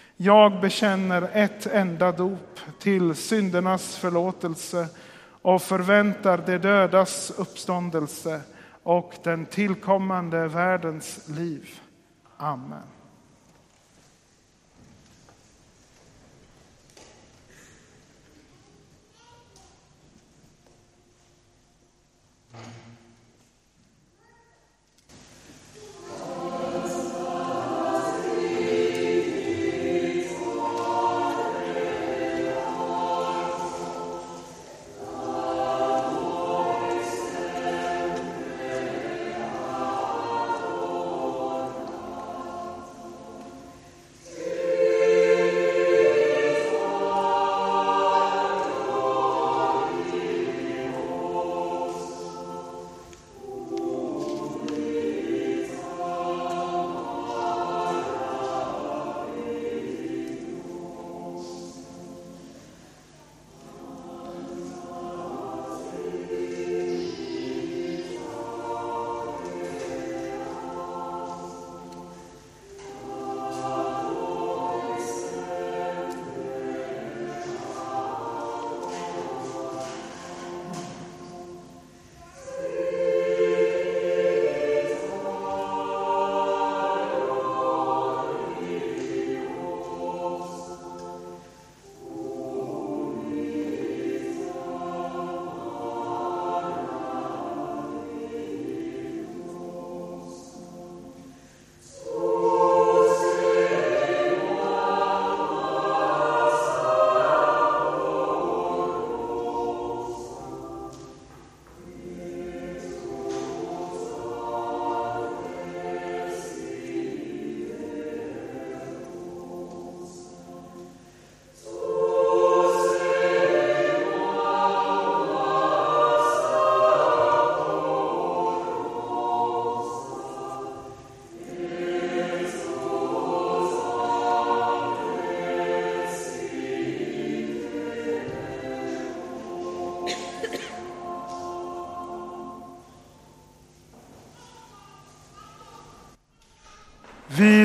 Jag bekänner ett enda dop till syndernas förlåtelse och förväntar de dödas uppståndelse och den tillkommande världens liv. Amen.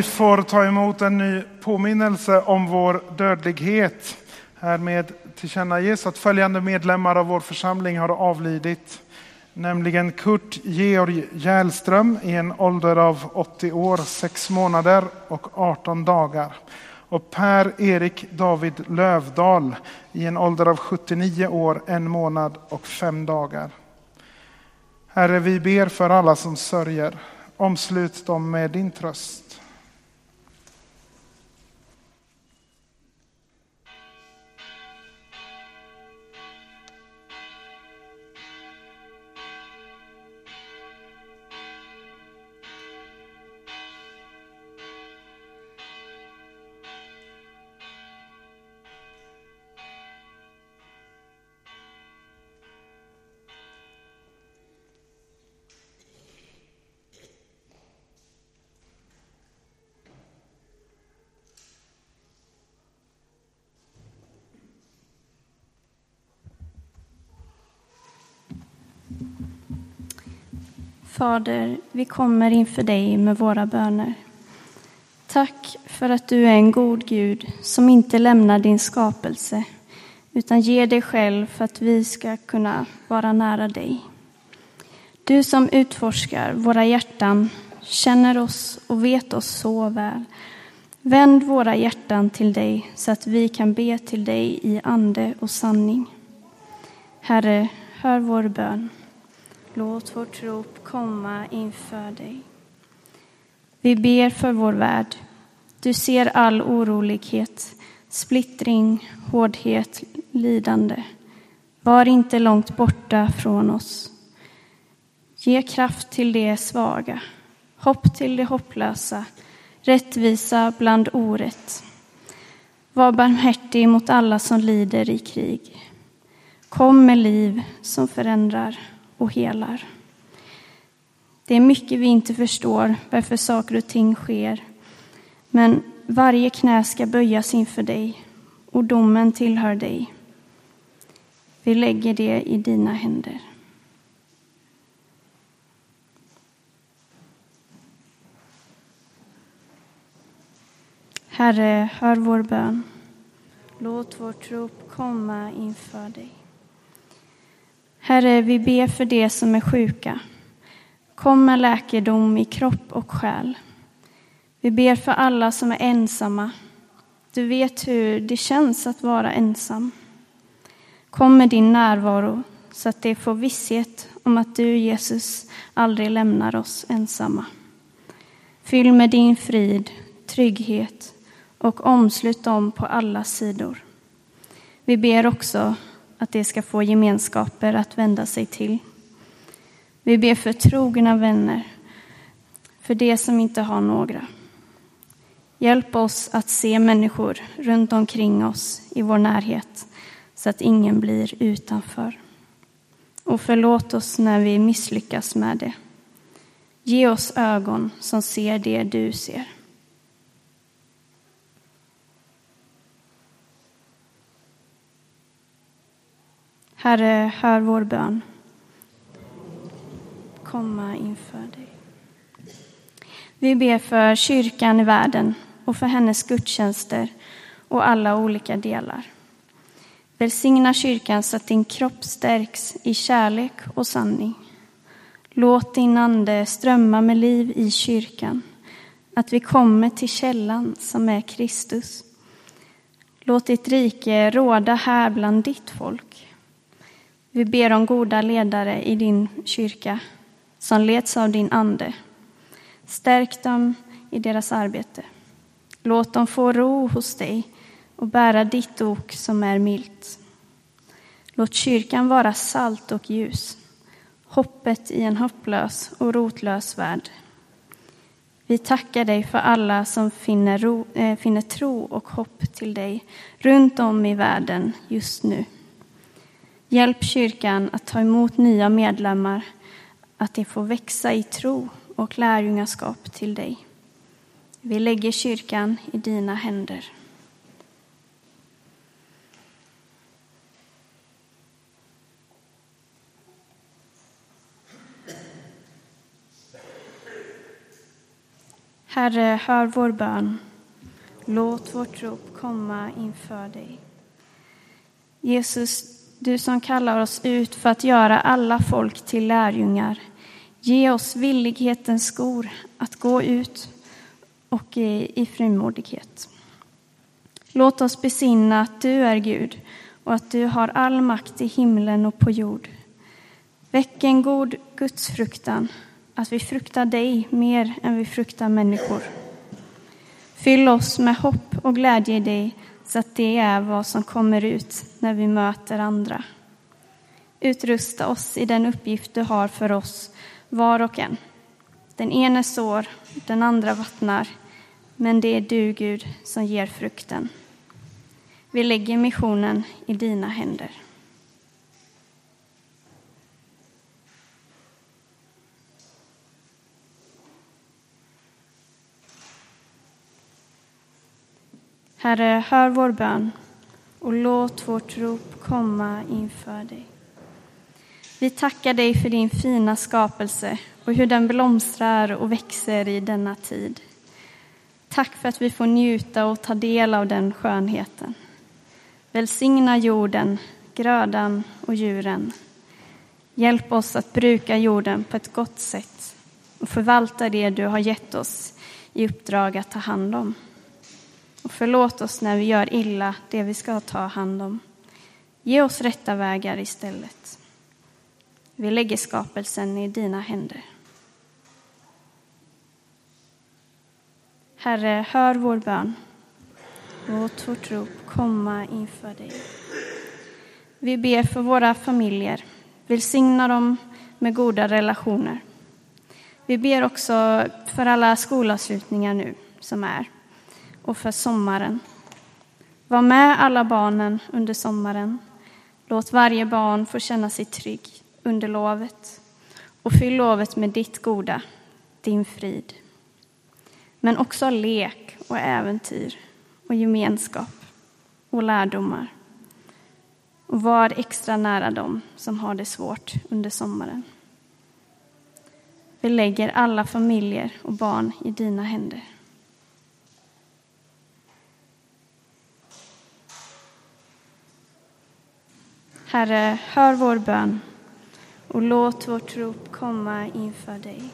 vi får ta emot en ny påminnelse om vår dödlighet. Härmed tillkännages att följande medlemmar av vår församling har avlidit. Nämligen Kurt Georg Järlström i en ålder av åttio år, sex månader och arton dagar. Och Per-Erik David Lövdahl i en ålder av sjuttionio år, en månad och fem dagar. Herre, vi ber för alla som sörjer. Omslut dem med din tröst. Fader, vi kommer inför dig med våra böner. Tack för att du är en god Gud som inte lämnar din skapelse utan ger dig själv för att vi ska kunna vara nära dig. Du som utforskar våra hjärtan, känner oss och vet oss så väl. Vänd våra hjärtan till dig så att vi kan be till dig i ande och sanning. Herre, hör vår bön. Låt vårt rop komma inför dig. Vi ber för vår värld. Du ser all orolighet, splittring, hårdhet, lidande. Var inte långt borta från oss. Ge kraft till de svaga, hopp till de hopplösa, rättvisa bland orätt. Var barmhärtig mot alla som lider i krig. Kom med liv som förändrar och helar. Det är mycket vi inte förstår varför saker och ting sker. Men varje knä ska böjas inför dig och domen tillhör dig. Vi lägger det i dina händer. Herre, hör vår bön. Låt vårt rop komma inför dig. Herre, vi ber för de som är sjuka. Kom med läkedom i kropp och själ. Vi ber för alla som är ensamma. Du vet hur det känns att vara ensam. Kom med din närvaro så att de får visshet om att du, Jesus, aldrig lämnar oss ensamma. Fyll med din frid, trygghet och omslut dem på alla sidor. Vi ber också att de ska få gemenskaper att vända sig till. Vi ber för trogna vänner, för de som inte har några. Hjälp oss att se människor runt omkring oss i vår närhet så att ingen blir utanför. Och förlåt oss när vi misslyckas med det. Ge oss ögon som ser det du ser. Herre, hör vår bön. Komma inför dig. Vi ber för kyrkan i världen och för hennes gudstjänster och alla olika delar. Välsigna kyrkan så att din kropp stärks i kärlek och sanning. Låt din ande strömma med liv i kyrkan, att vi kommer till källan som är Kristus. Låt ditt rike råda här bland ditt folk. Vi ber om goda ledare i din kyrka som leds av din ande. Stärk dem i deras arbete. Låt dem få ro hos dig och bära ditt ok som är milt. Låt kyrkan vara salt och ljus, hoppet i en hopplös och rotlös värld. Vi tackar dig för alla som finner, ro, äh, finner tro och hopp till dig runt om i världen just nu. Hjälp kyrkan att ta emot nya medlemmar, att de får växa i tro och lärjungaskap till dig. Vi lägger kyrkan i dina händer. Herre, hör vår bön. Låt vårt rop komma inför dig. Jesus, du som kallar oss ut för att göra alla folk till lärjungar, ge oss villighetens skor att gå ut och i, i frimodighet. Låt oss besinna att du är Gud och att du har all makt i himlen och på jord. Väck en god gudsfruktan, att vi fruktar dig mer än vi fruktar människor. Fyll oss med hopp och glädje i dig, så att det är vad som kommer ut när vi möter andra. Utrusta oss i den uppgift du har för oss, var och en. Den ene sår, den andra vattnar, men det är du, Gud, som ger frukten. Vi lägger missionen i dina händer. Herre, hör vår bön och låt vårt rop komma inför dig. Vi tackar dig för din fina skapelse och hur den blomstrar och växer i denna tid. Tack för att vi får njuta och ta del av den skönheten. Välsigna jorden, grödan och djuren. Hjälp oss att bruka jorden på ett gott sätt och förvalta det du har gett oss i uppdrag att ta hand om. Och förlåt oss när vi gör illa det vi ska ta hand om. Ge oss rätta vägar istället. Vi lägger skapelsen i dina händer. Herre, hör vår bön. Låt vårt rop komma inför dig. Vi ber för våra familjer. Välsigna dem med goda relationer. Vi ber också för alla skolavslutningar nu som är. Och för sommaren. Var med alla barnen under sommaren. Låt varje barn få känna sig trygg under lovet. Och fyll lovet med ditt goda, din frid. Men också lek och äventyr och gemenskap och lärdomar. Och var extra nära dem som har det svårt under sommaren. Vi lägger alla familjer och barn i dina händer. Herre, hör vår bön och låt vårt rop komma inför dig.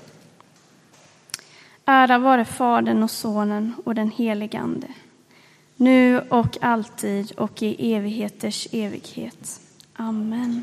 Ära vare Fadern och Sonen och den helige Ande, nu och alltid och i evigheters evighet. Amen.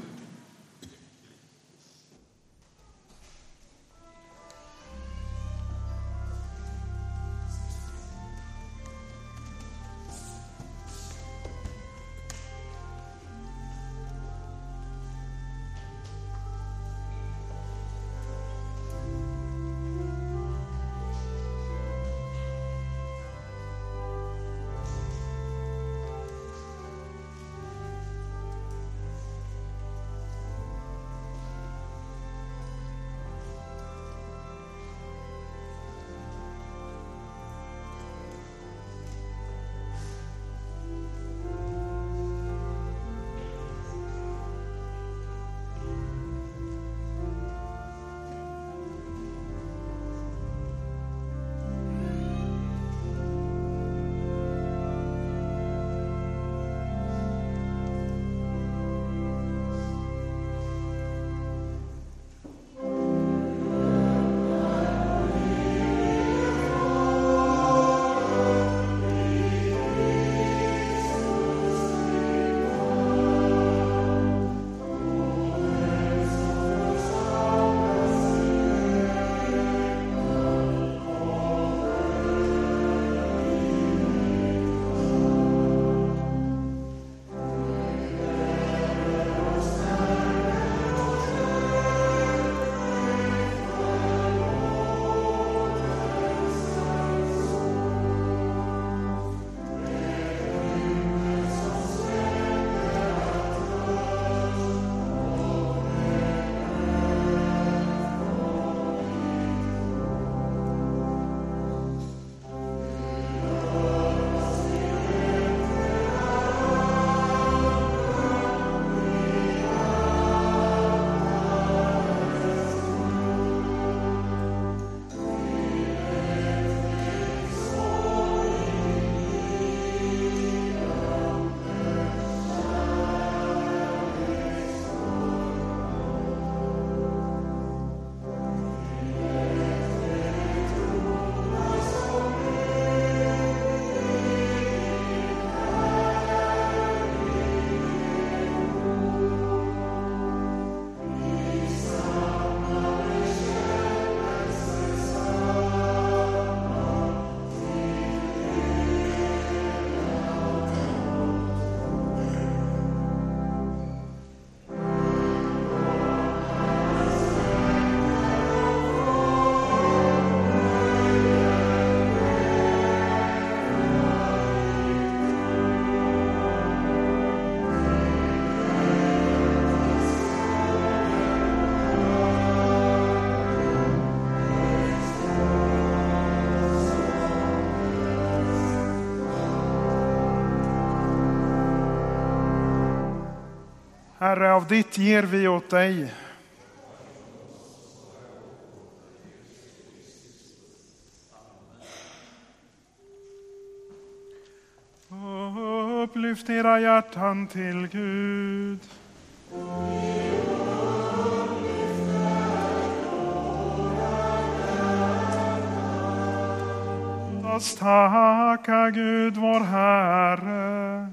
Herre, av ditt ger vi åt dig. Upplyft era hjärtan till Gud. Låt oss tacka Gud vår Herre.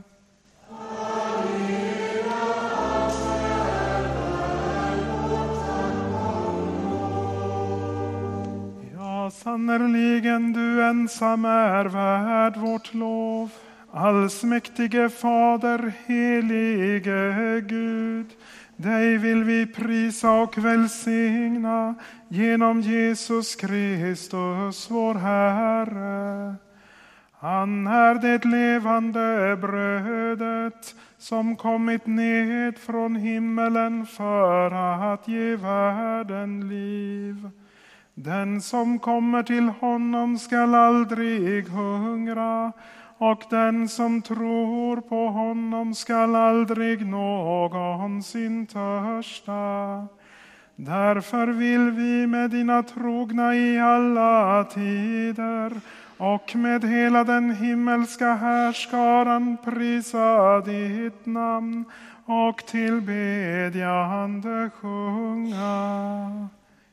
Ja, sannerligen du ensam är värd vårt lov. Allsmäktige Fader, helige Gud, dig vill vi prisa och välsigna genom Jesus Kristus, vår Herre. Han är det levande brödet som kommit ned från himmelen för att ge världen liv. Den som kommer till honom skall aldrig hungra, och den som tror på honom skall aldrig någonsin törsta. Därför vill vi med dina trogna i alla tider och med hela den himmelska härskaran prisa ditt namn och tillbedjande sjunga.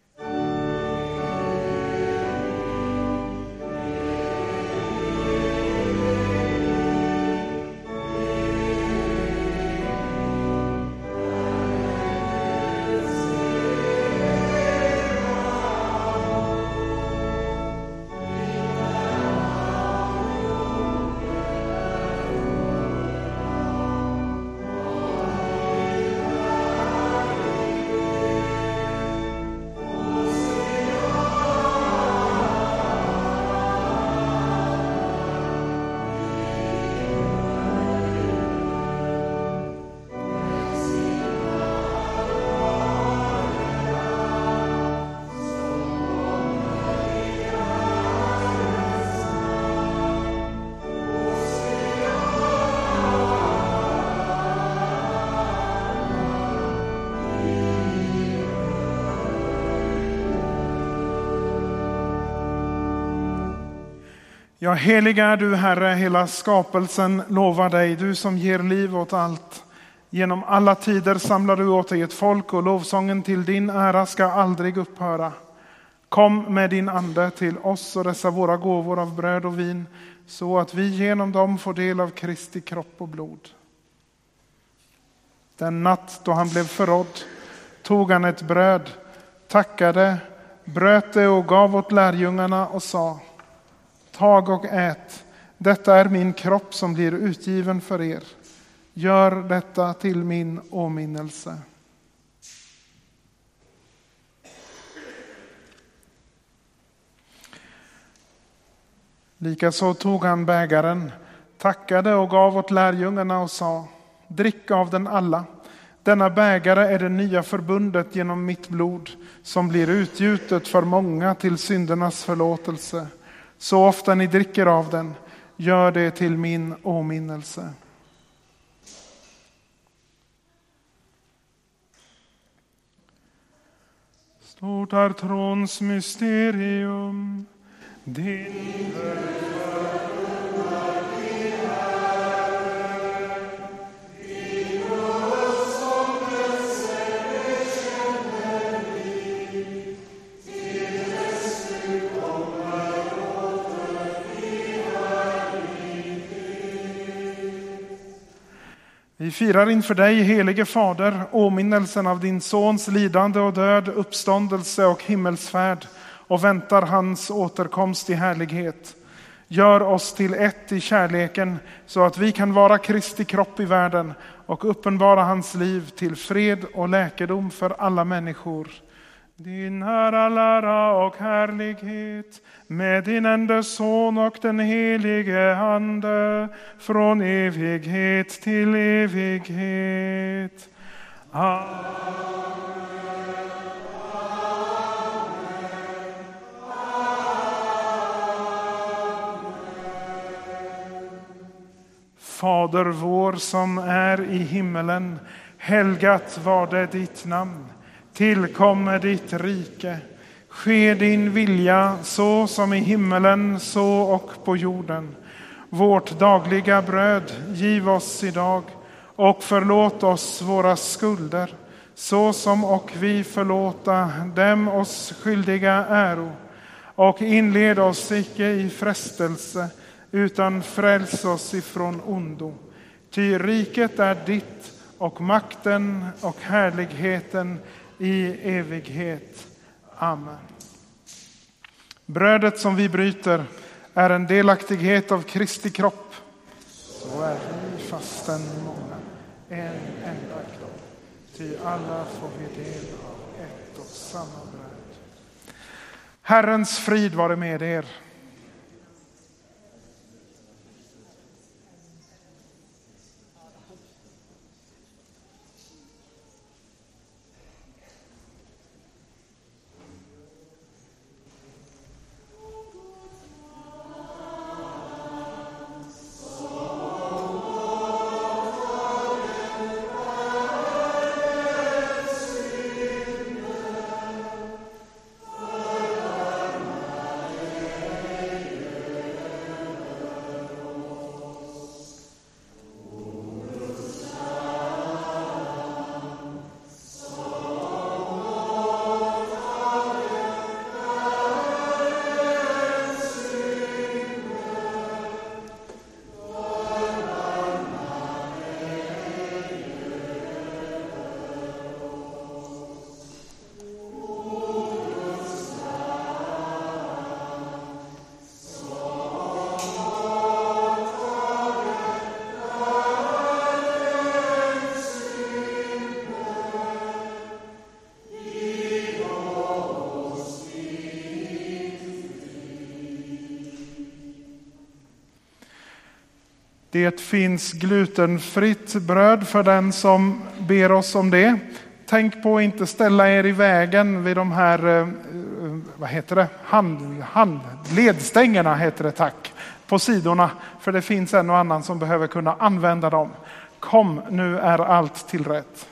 Ja, helig är du, Herre, hela skapelsen lovar dig, du som ger liv åt allt. Genom alla tider samlar du åt dig ett folk, och lovsången till din ära ska aldrig upphöra. Kom med din ande till oss och dessa våra gåvor av bröd och vin, så att vi genom dem får del av Kristi kropp och blod. Den natt då han blev förrådd tog han ett bröd, tackade, bröt det och gav åt lärjungarna och sa: tag och ät, detta är min kropp som blir utgiven för er. Gör detta till min åminnelse. Likaså tog han bägaren, tackade och gav åt lärjungarna och sa: drick av den alla. Denna bägare är det nya förbundet genom mitt blod, som blir utgjutet för många till syndernas förlåtelse. Så ofta ni dricker av den, gör det till min åminnelse. Stort är trons mysterium, din Vi firar inför dig, helige Fader, åminnelsen av din sons lidande och död, uppståndelse och himmelsfärd, och väntar hans återkomst i härlighet. Gör oss till ett i kärleken, så att vi kan vara Kristi kropp i världen och uppenbara hans liv till fred och läkedom för alla människor. Din ära, lära och härlighet med din enda son och den helige ande från evighet till evighet. Amen. Fader vår som är i himmelen, Helgat var det ditt namn, tillkommer ditt rike. Ske din vilja så som i himmelen, så och på jorden. Vårt dagliga bröd giv oss idag och förlåt oss våra skulder, så som och vi förlåta dem oss skyldiga äro. Och inled oss icke i frestelse, utan fräls oss ifrån ondo. Ty riket är ditt och makten och härligheten i evighet. Amen. Brödet som vi bryter är en delaktighet av Kristi kropp. Så är vi fastän många, en enda kropp. Ty alla får vi del av ett och samma bröd. Herrens frid vare med er. Det finns glutenfritt bröd för den som ber oss om det. Tänk på att inte ställa er i vägen vid de här, vad heter det, hand, hand, ledstängerna heter det, tack, på sidorna. För det finns en och annan som behöver kunna använda dem. Kom, nu är allt tillrätt.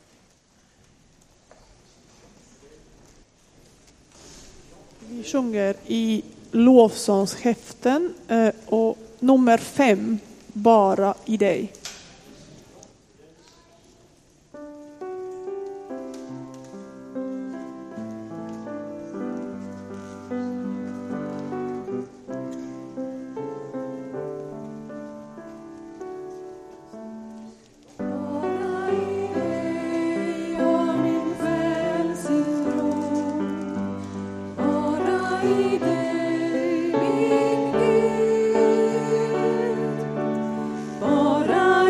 Vi sjunger i lovsångshäften och nummer fem, bara i dig. Bara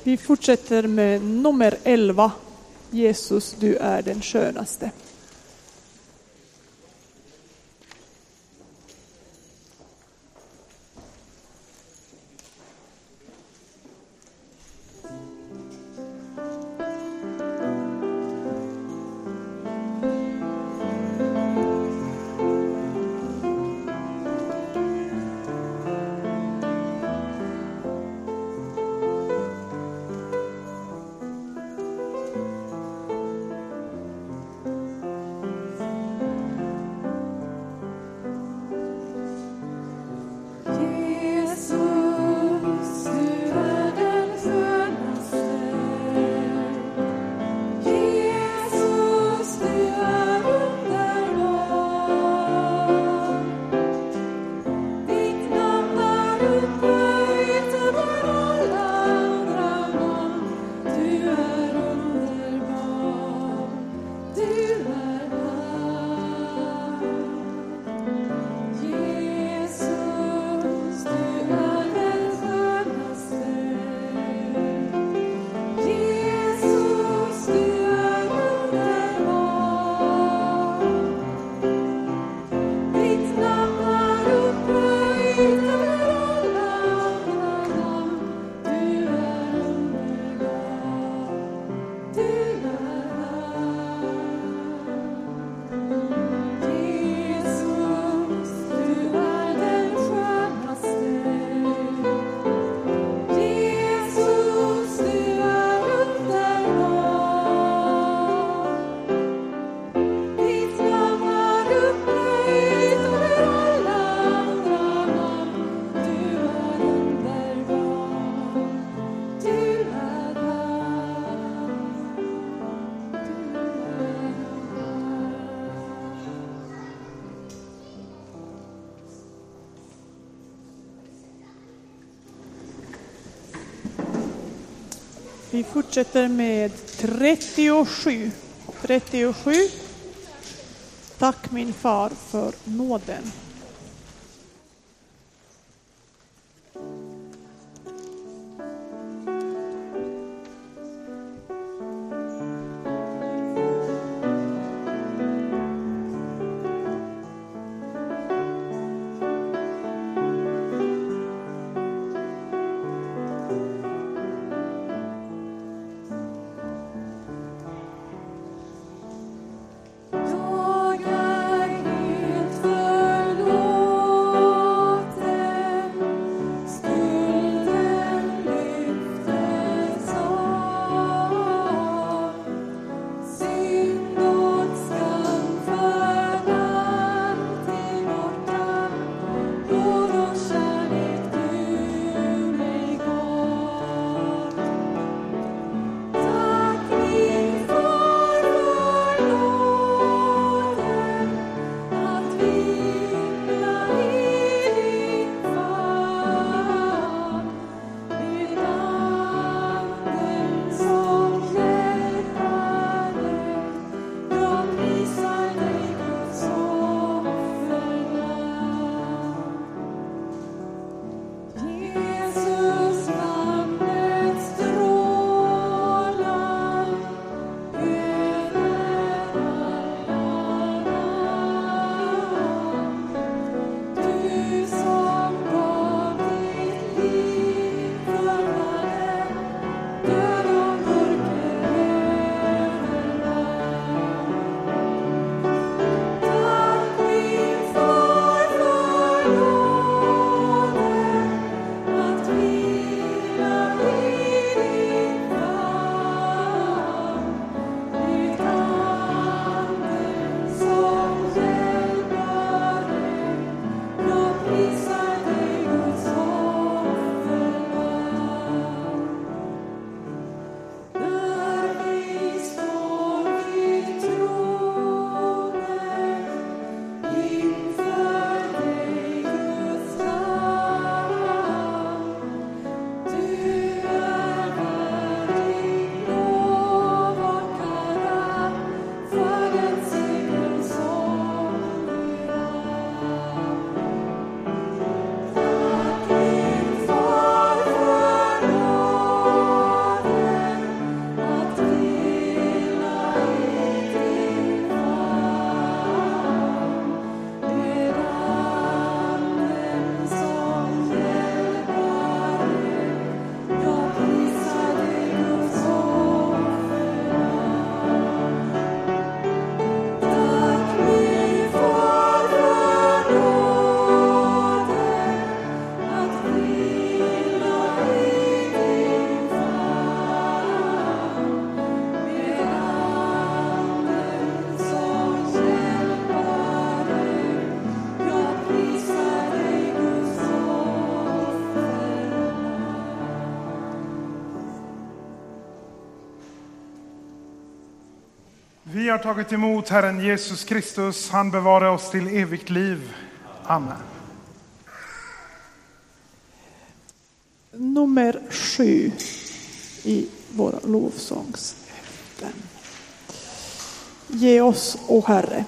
Vi fortsätter med nummer elva. Jesus, du är den skönaste. Vi fortsätter med trettiosju. trettiosju. Tack min far för nåden. Jag är helt förlåten. har tagit emot Herren Jesus Kristus, han bevarar oss till evigt liv. Amen. Nummer sju i våra lovsångshäften. Ge oss, o Herre.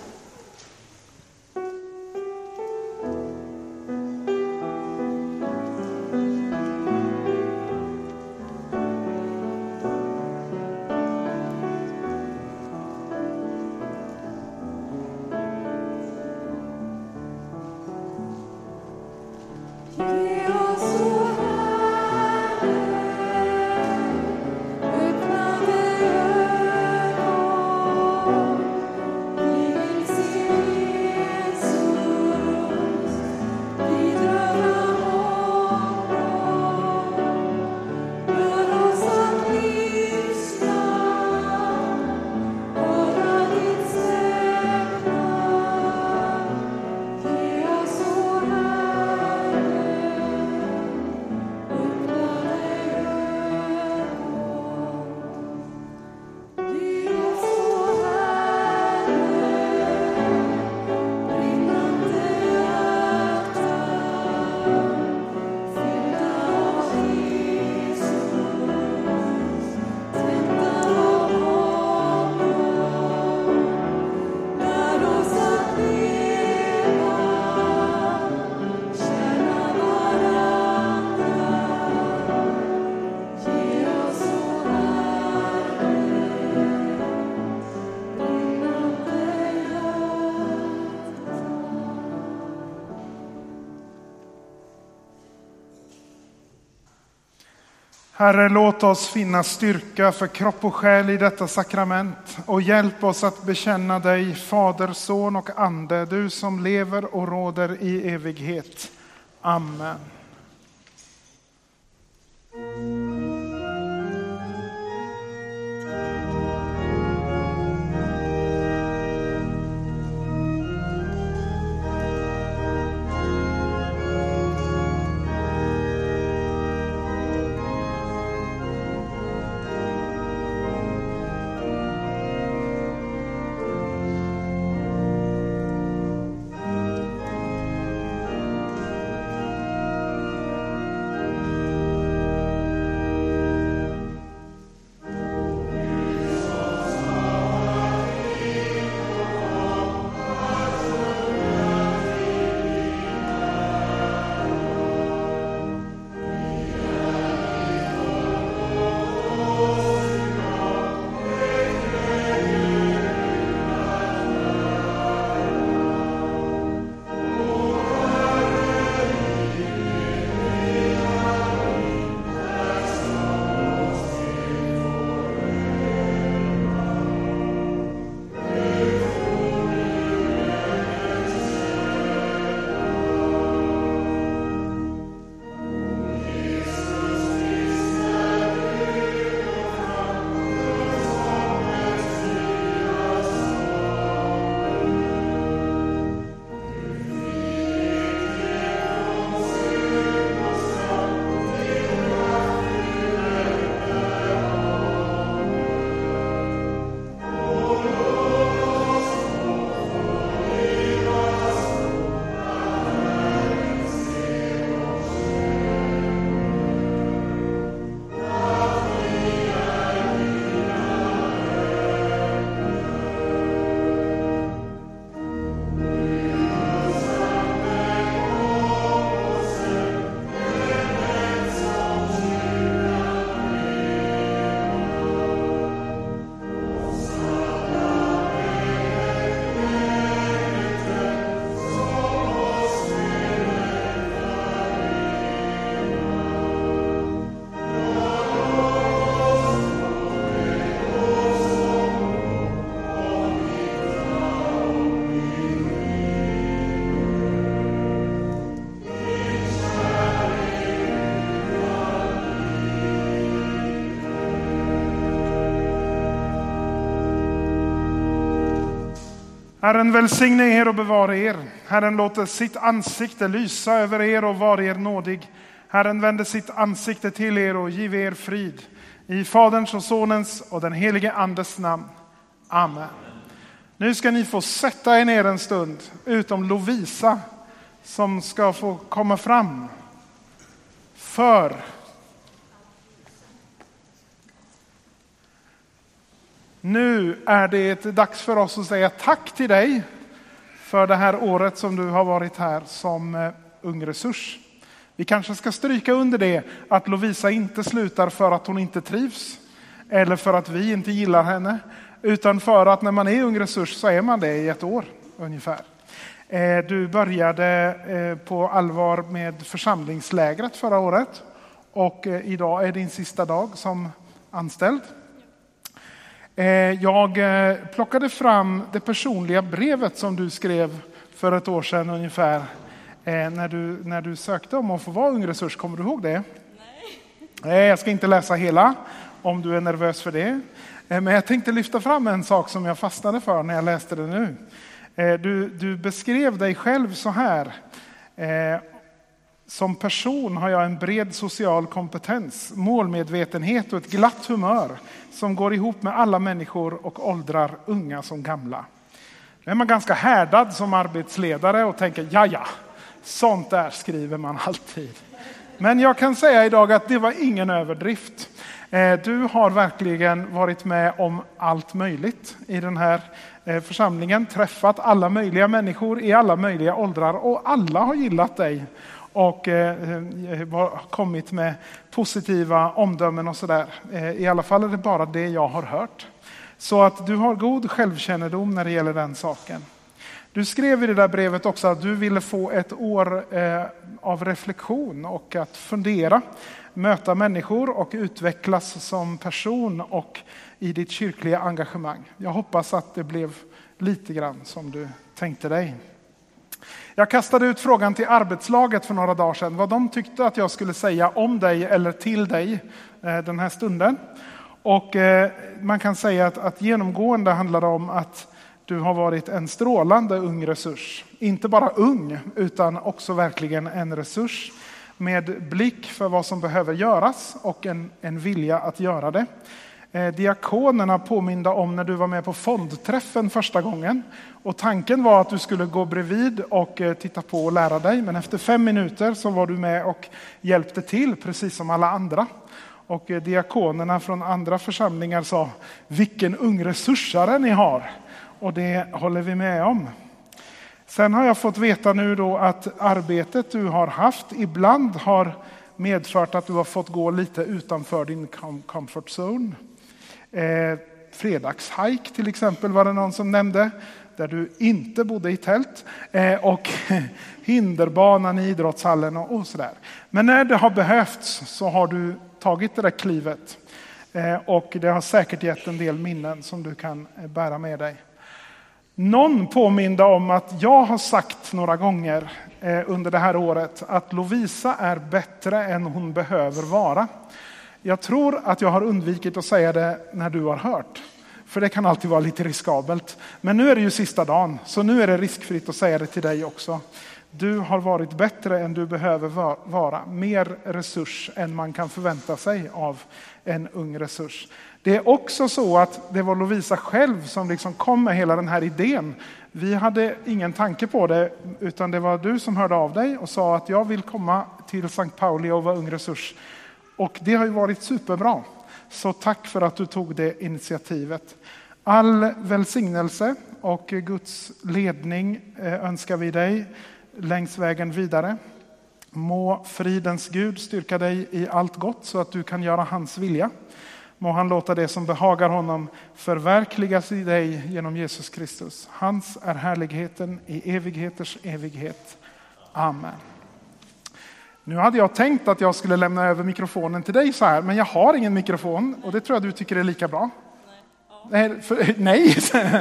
Herre, låt oss finna styrka för kropp och själ i detta sakrament och hjälp oss att bekänna dig, Fader, Son och Ande, du som lever och råder i evighet. Amen. Herren välsigne er och bevara er. Herren låter sitt ansikte lysa över er och vara er nådig. Herren vänder sitt ansikte till er och giver er frid. I Faderns och Sonens och den helige Andes namn. Amen. Nu ska ni få sätta er ner en stund, utom Lovisa som ska få komma fram. För nu är det dags för oss att säga tack till dig för det här året som du har varit här som ung resurs. Vi kanske ska stryka under det att Lovisa inte slutar för att hon inte trivs eller för att vi inte gillar henne, utan för att när man är ung resurs så är man det i ett år ungefär. Du började på allvar med församlingslägret förra året och idag är din sista dag som anställd. Jag plockade fram det personliga brevet som du skrev för ett år sedan ungefär när du, när du sökte om att få vara ung resurs. Kommer du ihåg det? Nej. Jag ska inte läsa hela om du är nervös för det. Men jag tänkte lyfta fram en sak som jag fastnade för när jag läste det nu. Du, du beskrev dig själv så här. Som person har jag en bred social kompetens, målmedvetenhet och ett glatt humör som går ihop med alla människor och åldrar, unga som gamla. Nu är man ganska härdad som arbetsledare och tänker, ja ja, sånt där skriver man alltid. Men jag kan säga idag att det var ingen överdrift. Du har verkligen varit med om allt möjligt i den här församlingen, träffat alla möjliga människor i alla möjliga åldrar och alla har gillat dig och eh, kommit med positiva omdömen och sådär. Eh, I alla fall är det bara det jag har hört. Så att du har god självkännedom när det gäller den saken. Du skrev i det där brevet också att du ville få ett år eh, av reflektion och att fundera, möta människor och utvecklas som person och i ditt kyrkliga engagemang. Jag hoppas att det blev lite grann som du tänkte dig. Jag kastade ut frågan till arbetslaget för några dagar sedan vad de tyckte att jag skulle säga om dig eller till dig den här stunden. Och man kan säga att, att genomgående handlar om att du har varit en strålande ung resurs. Inte bara ung utan också verkligen en resurs med blick för vad som behöver göras och en, en vilja att göra det. Diakonerna påminda om när du var med på fondträffen första gången. Och tanken var att du skulle gå bredvid och titta på och lära dig. Men efter fem minuter så var du med och hjälpte till precis som alla andra. Och diakonerna från andra församlingar sa, vilken ung resursare ni har. Och det håller vi med om. Sen har jag fått veta nu då att arbetet du har haft ibland har medfört att du har fått gå lite utanför din comfort zone. Eh, fredagshike till exempel var det någon som nämnde, där du inte bodde i tält. Eh, och hinderbanan i idrottshallen och, och sådär. Men när det har behövts så har du tagit det där klivet. Eh, och det har säkert gett en del minnen som du kan bära med dig. Någon påminda om att jag har sagt några gånger eh, under det här året att Lovisa är bättre än hon behöver vara. Jag tror att jag har undvikit att säga det när du har hört. För det kan alltid vara lite riskabelt. Men nu är det ju sista dagen, så nu är det riskfritt att säga det till dig också. Du har varit bättre än du behöver vara. Mer resurs än man kan förvänta sig av en ung resurs. Det är också så att det var Lovisa själv som liksom kom med hela den här idén. Vi hade ingen tanke på det, utan det var du som hörde av dig och sa att jag vill komma till Sankt Pauli och vara ung resurs. Och det har ju varit superbra. Så tack för att du tog det initiativet. All välsignelse och Guds ledning önskar vi dig längs vägen vidare. Må fridens Gud styrka dig i allt gott så att du kan göra hans vilja. Må han låta det som behagar honom förverkligas i dig genom Jesus Kristus. Hans är härligheten i evigheters evighet. Amen. Nu hade jag tänkt att jag skulle lämna över mikrofonen till dig så här, men jag har ingen mikrofon och det tror jag du tycker är lika bra. Nej, nej. För, nej.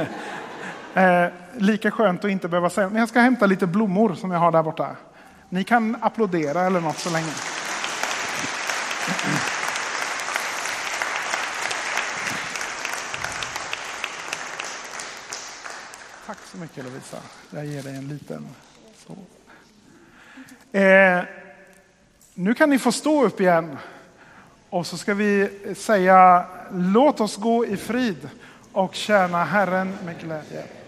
eh, lika skönt att inte behöva säga. Men jag ska hämta lite blommor som jag har där borta. Ni kan applådera eller något så länge. Tack så mycket Lovisa. Jag ger dig en liten så. Eh, nu kan ni få stå upp igen. Och så ska vi säga låt oss gå i frid och tjäna Herren med glädje.